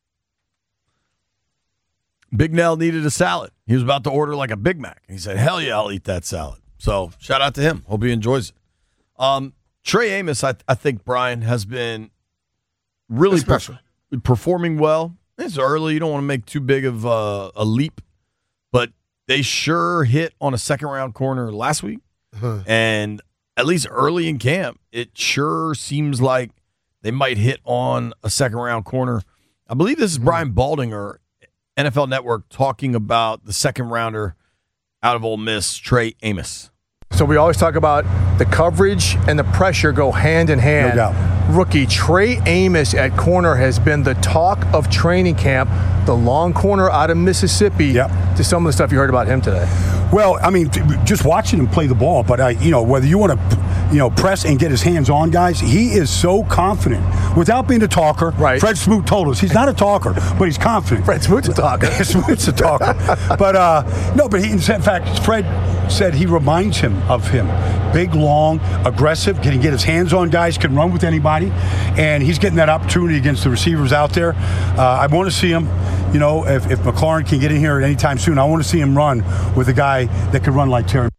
Big Nell needed a salad. He was about to order like a Big Mac. He said, hell yeah, I'll eat that salad. So shout out to him. Hope he enjoys it. Um, Trey Amos, I, I think, Brian, has been really special. Per- performing well. It's early. You don't want to make too big of uh, a leap. But they sure hit on a second-round corner last week. Uh-huh. And at least early in camp, it sure seems like they might hit on a second-round corner. I believe this is Brian Baldinger, N F L Network, talking about the second-rounder out of Ole Miss, Trey Amos. So we always talk about the coverage and the pressure go hand in hand. No doubt. Rookie Trey Amos at corner has been the talk of training camp, the long corner out of Mississippi. Yep. To some of the stuff you heard about him today. Well, I mean, just watching him play the ball, but, uh, you know, whether you want to, you know, press and get his hands on guys, he is so confident without being a talker. Right. Fred Smoot told us he's not a talker, but he's confident. Fred Smoot's a talker. Smoot's a talker. But, uh, no, but he, in fact, Fred said he reminds him of him. Big, long, aggressive, can get his hands on guys, can run with anybody, and he's getting that opportunity against the receivers out there. Uh, I want to see him, you know, if, if McLaurin can get in here at any time soon, I want to see him run with a guy that can run like Terry.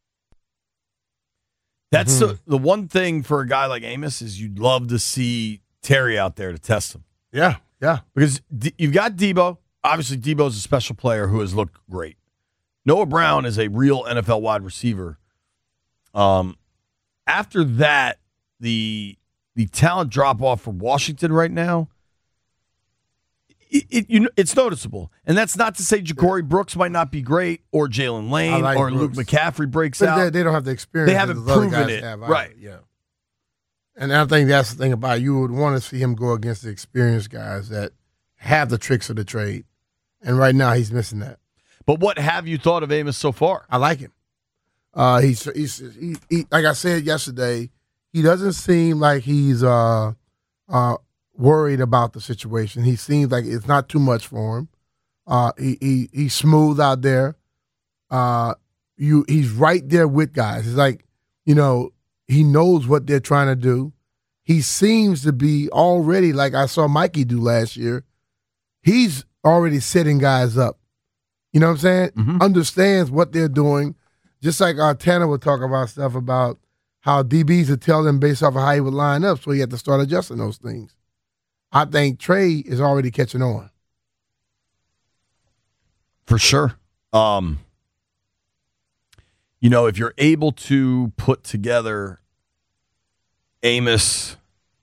That's mm-hmm. the, the one thing for a guy like Amos is you'd love to see Terry out there to test him. Yeah, yeah. Because D- you've got Debo. Obviously, Debo's a special player who has looked great. Noah Brown is a real N F L wide receiver. Um, after that, the the talent drop off for Washington right now, it, it you know it's noticeable. And that's not to say Ja'Cory Brooks might not be great, or Jalen Lane, like or Brooks. Luke McCaffrey breaks but out. They, they don't have the experience. They haven't that those other proven guys it, have, right? Yeah. And I think that's the thing about it. You would want to see him go against the experienced guys that have the tricks of the trade. And right now, he's missing that. But what have you thought of Amos so far? I like him. Uh, he's, he's he, he, like I said yesterday, he doesn't seem like he's uh, uh, worried about the situation. He seems like it's not too much for him. Uh, he, he he's smooth out there. Uh, you he's right there with guys. It's like, you know, he knows what they're trying to do. He seems to be already, like I saw Mikey do last year, he's already setting guys up. You know what I'm saying? Mm-hmm. Understands what they're doing. Just like uh, Tanner would talk about stuff about how D Bs would tell them based off of how he would line up, so he had to start adjusting those things. I think Trey is already catching on. For sure. Um, you know, if you're able to put together Amos,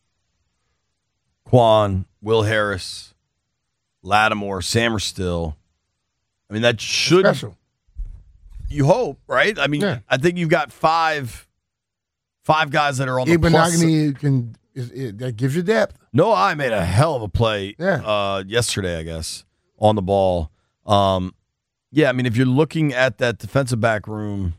Quan, Will Harris, Lattimore, Samerstill, I mean, that should, special. You hope, right? I mean, yeah. I think you've got five five guys that are on the Ibn plus. Agni can is, it, that gives you depth. No, I made a hell of a play yeah. uh, yesterday, I guess, on the ball. Um, yeah, I mean, if you're looking at that defensive back room,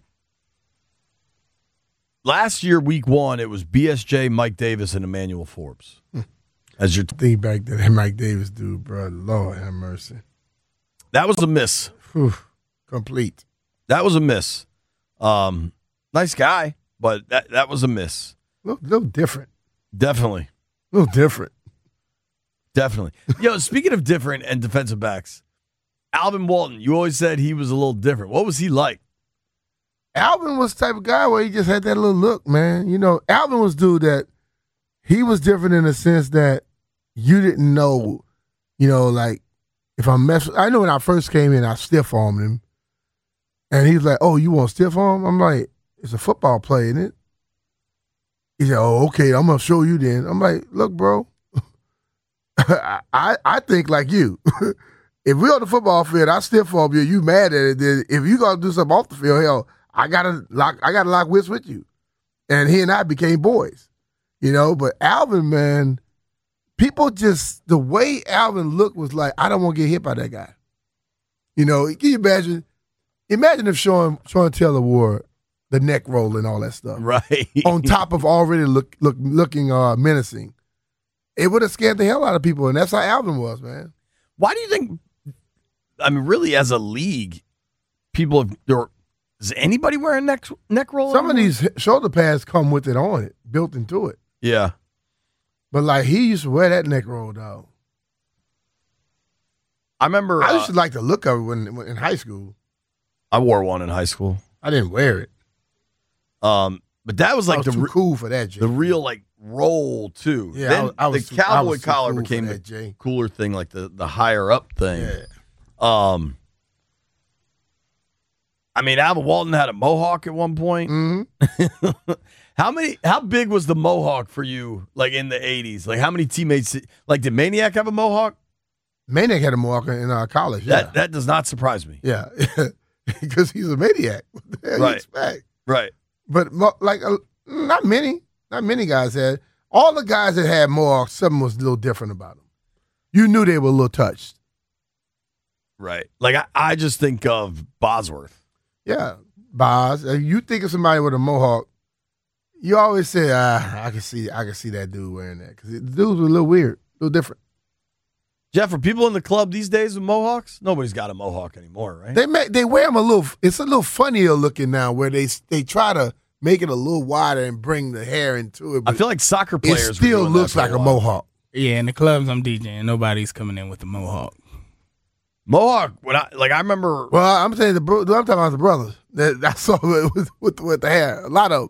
last year, week one, it was B S J, Mike Davis, and Emmanuel Forbes. As your think back to that Mike Davis dude, bro. Lord have mercy. That was a miss. Whew. Complete. That was a miss. Um, nice guy, but that, that was a miss. A little, little different. Definitely. A little different. Definitely. Yo, speaking of different and defensive backs, Alvin Walton, you always said he was a little different. What was he like? Alvin was the type of guy where he just had that little look, man. You know, Alvin was dude that he was different in the sense that you didn't know, you know, like, if I mess, I know when I first came in, I stiff armed him. And he's like, oh, you want stiff arm? I'm like, it's a football play, isn't it? He said, oh, okay, I'm going to show you then. I'm like, look, bro, I, I I think like you. If we're on the football field, I stiff arm you, you mad at it. Then if you got to do something off the field, hell, I got to lock, I got to lock wits with you. And he and I became boys, you know? But Alvin, man, people just, the way Alvin looked was like, I don't want to get hit by that guy. You know, can you imagine? Imagine if Sean Sean Taylor wore the neck roll and all that stuff. Right. On top of already look, look looking uh, menacing. It would have scared the hell out of people, and that's how Alvin was, man. Why do you think I mean, really, as a league, people have. There, is anybody wearing neck neck roller? Some of these shoulder pads come with it on it, built into it. Yeah. But like he used to wear that neck roll, dog. I remember. I uh, used to like the look of it when, when in high school. I wore one in high school. I didn't wear it. Um, but that was like I was the too re- cool for that, Jay. the real like roll too. Yeah, then I was- I was the too- I cowboy was too collar cool for became that, the Jay. cooler thing, like the the higher up thing. Yeah. Um, I mean, Alvin Walton had a mohawk at one point. Mm-hmm. How many? How big was the mohawk for you? Like in the eighties? Like how many teammates? Like did Maniac have a mohawk? Maniac had a mohawk in uh, college. Yeah, That that does not surprise me. yeah, because he's a maniac. What the hell you Right. expect? Right. But mo- like, uh, not many, not many guys had. All the guys that had mohawks, something was a little different about them. You knew they were a little touched. Right. Like I, I just think of Bosworth. Yeah, Boz. Uh, you think of somebody with a mohawk, you always say, ah, I can see, I can see that dude wearing that because the dudes were a little weird, a little different. Jeff, are people in the club these days with mohawks? Nobody's got a mohawk anymore, right? They make, they wear them a little. It's a little funnier looking now, where they they try to make it a little wider and bring the hair into it. I But feel like soccer players it were still doing that looks for a like a while. mohawk. Yeah, in the clubs I'm DJing, nobody's coming in with a mohawk. Mohawk. When I like, I remember. Well, I'm saying the bro- I'm talking about the brothers. That I saw it with, with with the hair. A lot of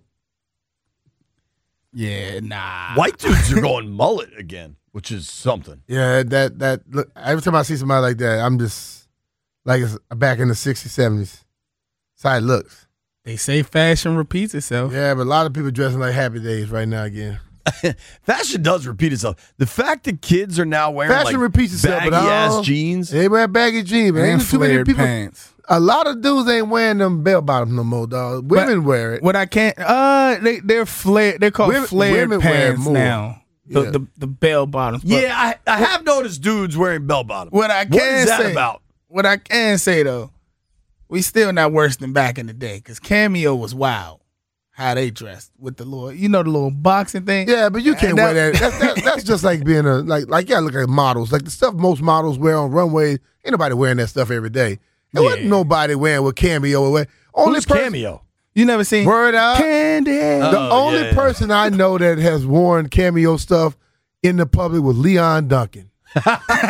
Yeah, nah. White dudes are going mullet again, which is something. yeah. That that look, every time I see somebody like that, I'm just like it's back in the sixties, seventies. That's how it looks. They say fashion repeats itself. Yeah, but a lot of people dressing like Happy Days right now again. Fashion does repeat itself. The fact that kids are now wearing Fashion like repeats itself, baggy but I ass don't- jeans. They wear baggy jeans, but And ain't too many flared people. pants. A lot of dudes ain't wearing them bell bottoms no more, dog. Women But wear it. What I can't, uh, they they're flared. They're called Women- flared women wear it pants more. now. The, Yeah. the the bell bottoms. But Yeah, I, I have noticed dudes wearing bell bottoms. What I can What is that say about? What I can say though, we still not worse than back in the day because Cameo was wild. How they dressed with the little, you know, the little boxing thing. Yeah, but you can't And wear that. That's, that, that's just like being a like like you gotta look at models. Like the stuff most models wear on runways. Ain't nobody wearing that stuff every day. There wasn't nobody wearing what Cameo wear. Only Who's person- Cameo? You never seen Word out. Candy. The Oh, only yeah, yeah. person I know that has worn Cameo stuff in the public was Leon Duncan. Okay,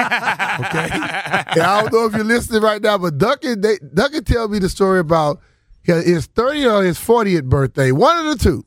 and I don't know if you're listening right now, but Duncan, they, Duncan tell me the story about his thirtieth or his fortieth birthday, one of the two.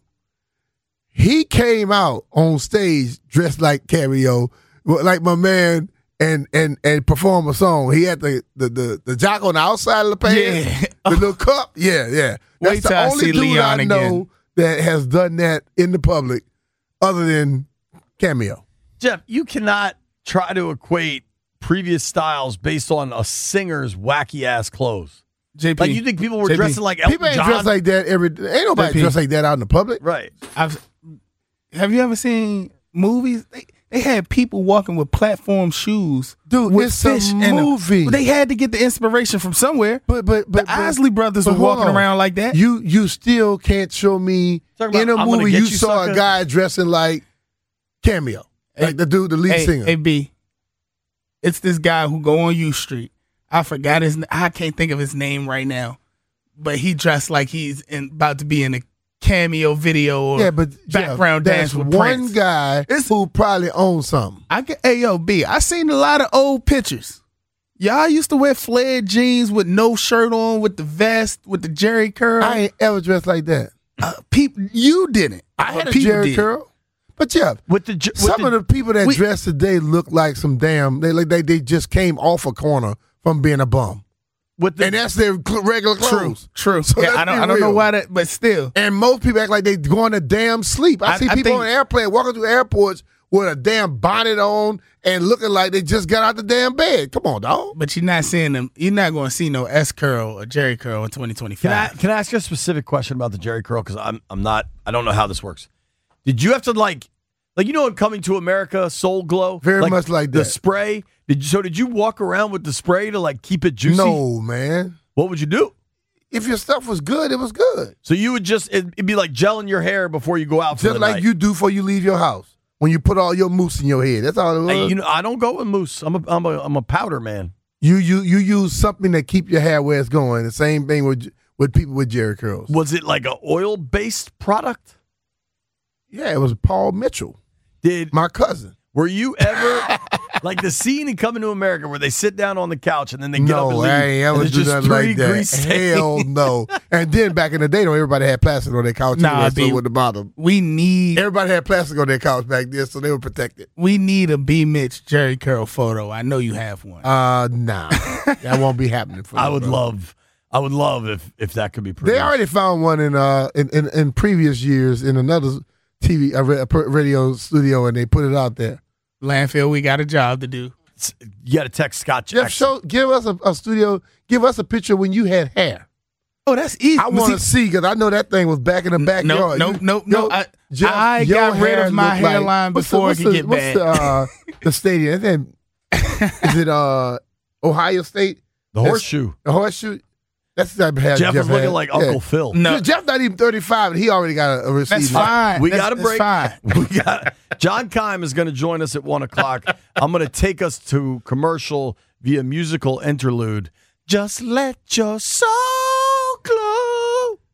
He came out on stage dressed like Cameo, like my man, and and and perform a song. He had the the the, the jock on the outside of the pants, Yeah. the little cup. Yeah, yeah. Wait That's till the I only see dude Leon I know again. that has done that in the public, other than Cameo. Jeff, you cannot try to equate previous styles based on a singer's wacky ass clothes. J P. Like you think people were J P. dressing like Elton People ain't John? dressed like that every. Ain't nobody J P. dressed like that out in the public. right. I've, have you ever seen movies? They, they had people walking with platform shoes, Dude, with it's a fish in them. movie. They had to get the inspiration from somewhere. But but but the Isley brothers but were hold walking on. around like that. You you still can't show me Talking in a about, "I'm gonna movie get you you, saw sucker"? a guy dressing like Cameo, Hey, like the dude, the lead hey, singer. Hey B, it's this guy who go on U Street. I forgot his. I can't think of his name right now, but he dressed like he's in, about to be in a Cameo video or yeah, but background Jeff, dance that's with one Prince. guy It's- who probably owns something. I get A O B. I seen a lot of old pictures. Y'all used to wear flared jeans with no shirt on, with the vest, with the Jerry curl. I ain't ever dressed like that. Uh, people, you didn't. I had But a people Jerry did. curl, but Jeff, With the with some the, of the people that we- dress today look like some damn. They like they they just came off a corner from being a bum, with the and that's their cl- regular True, clothes. true. So yeah, let's I don't. be I don't know real. why that, but still, And most people act like they going to damn sleep. I, I- see I people think- on the airplane walking through airports with a damn bonnet on and looking like they just got out the damn bed. Come on, dog. but you're not seeing them. You're not going to see no S curl or Jerry curl in twenty Can I twenty-five. can I ask you a specific question about the Jerry curl? Because I'm I'm not I don't know how this works. Did you have to like like you know in Coming to America, Soul Glow, Very much like the that. spray? Did you, so? Did you walk around with the spray to like keep it juicy? No, man. What would you do? If your stuff was good, it was good. So you would just it, it'd be like gelling your hair before you go out for Just the like night. you do before you leave your house. When you put all your mousse in your head. That's all it was. Hey, you know, I don't go with mousse. I'm a I'm a I'm a powder man. You you you use something that keep your hair where it's going. The same thing with with people with Jerry curls. Was it like an oil-based product? Yeah, it was Paul Mitchell. Did my cousin? Were you ever like the scene in Coming to America where they sit down on the couch and then they get no, up and leave? I ain't ever and do it's just nothing three like that. grease stains? Hell no. And then back in the day, though, everybody had plastic on their couch. Nah, anyway, so B, it wouldn't bother them. We need Everybody had plastic on their couch back then, so they were protected. we need a B Mitch Jerry curl photo. I know you have one. Uh, nah, that won't be happening. For I them, would bro. love, I would love if if that could be produced. They already found one in uh in, in, in previous years in another T V a ra- a radio studio, and they put it out there. Landfill, we got a job to do. You got to text Scott Jeff, Jackson. show give us a, a studio. Give us a picture when you had hair. Oh, that's easy. I want to see because I know that thing was back in the backyard. Nope, You- nope, yo, nope. I, Jeff, I your got rid hair of my look like- hairline what's before the, it what's could the, get what's bad. The, uh, the stadium? And then, is it uh, Ohio State? The That's- horseshoe. The horseshoe. That's the type of hair Jeff Jeff is looking had. like Yeah. Uncle Phil. No. Jeff not even thirty-five, and he already got a, a receiver. That's fine. We That's- got a that's break. fine. We got John Keim is going to join us at one o'clock. I'm going to take us to commercial via musical interlude. Just let your soul glow.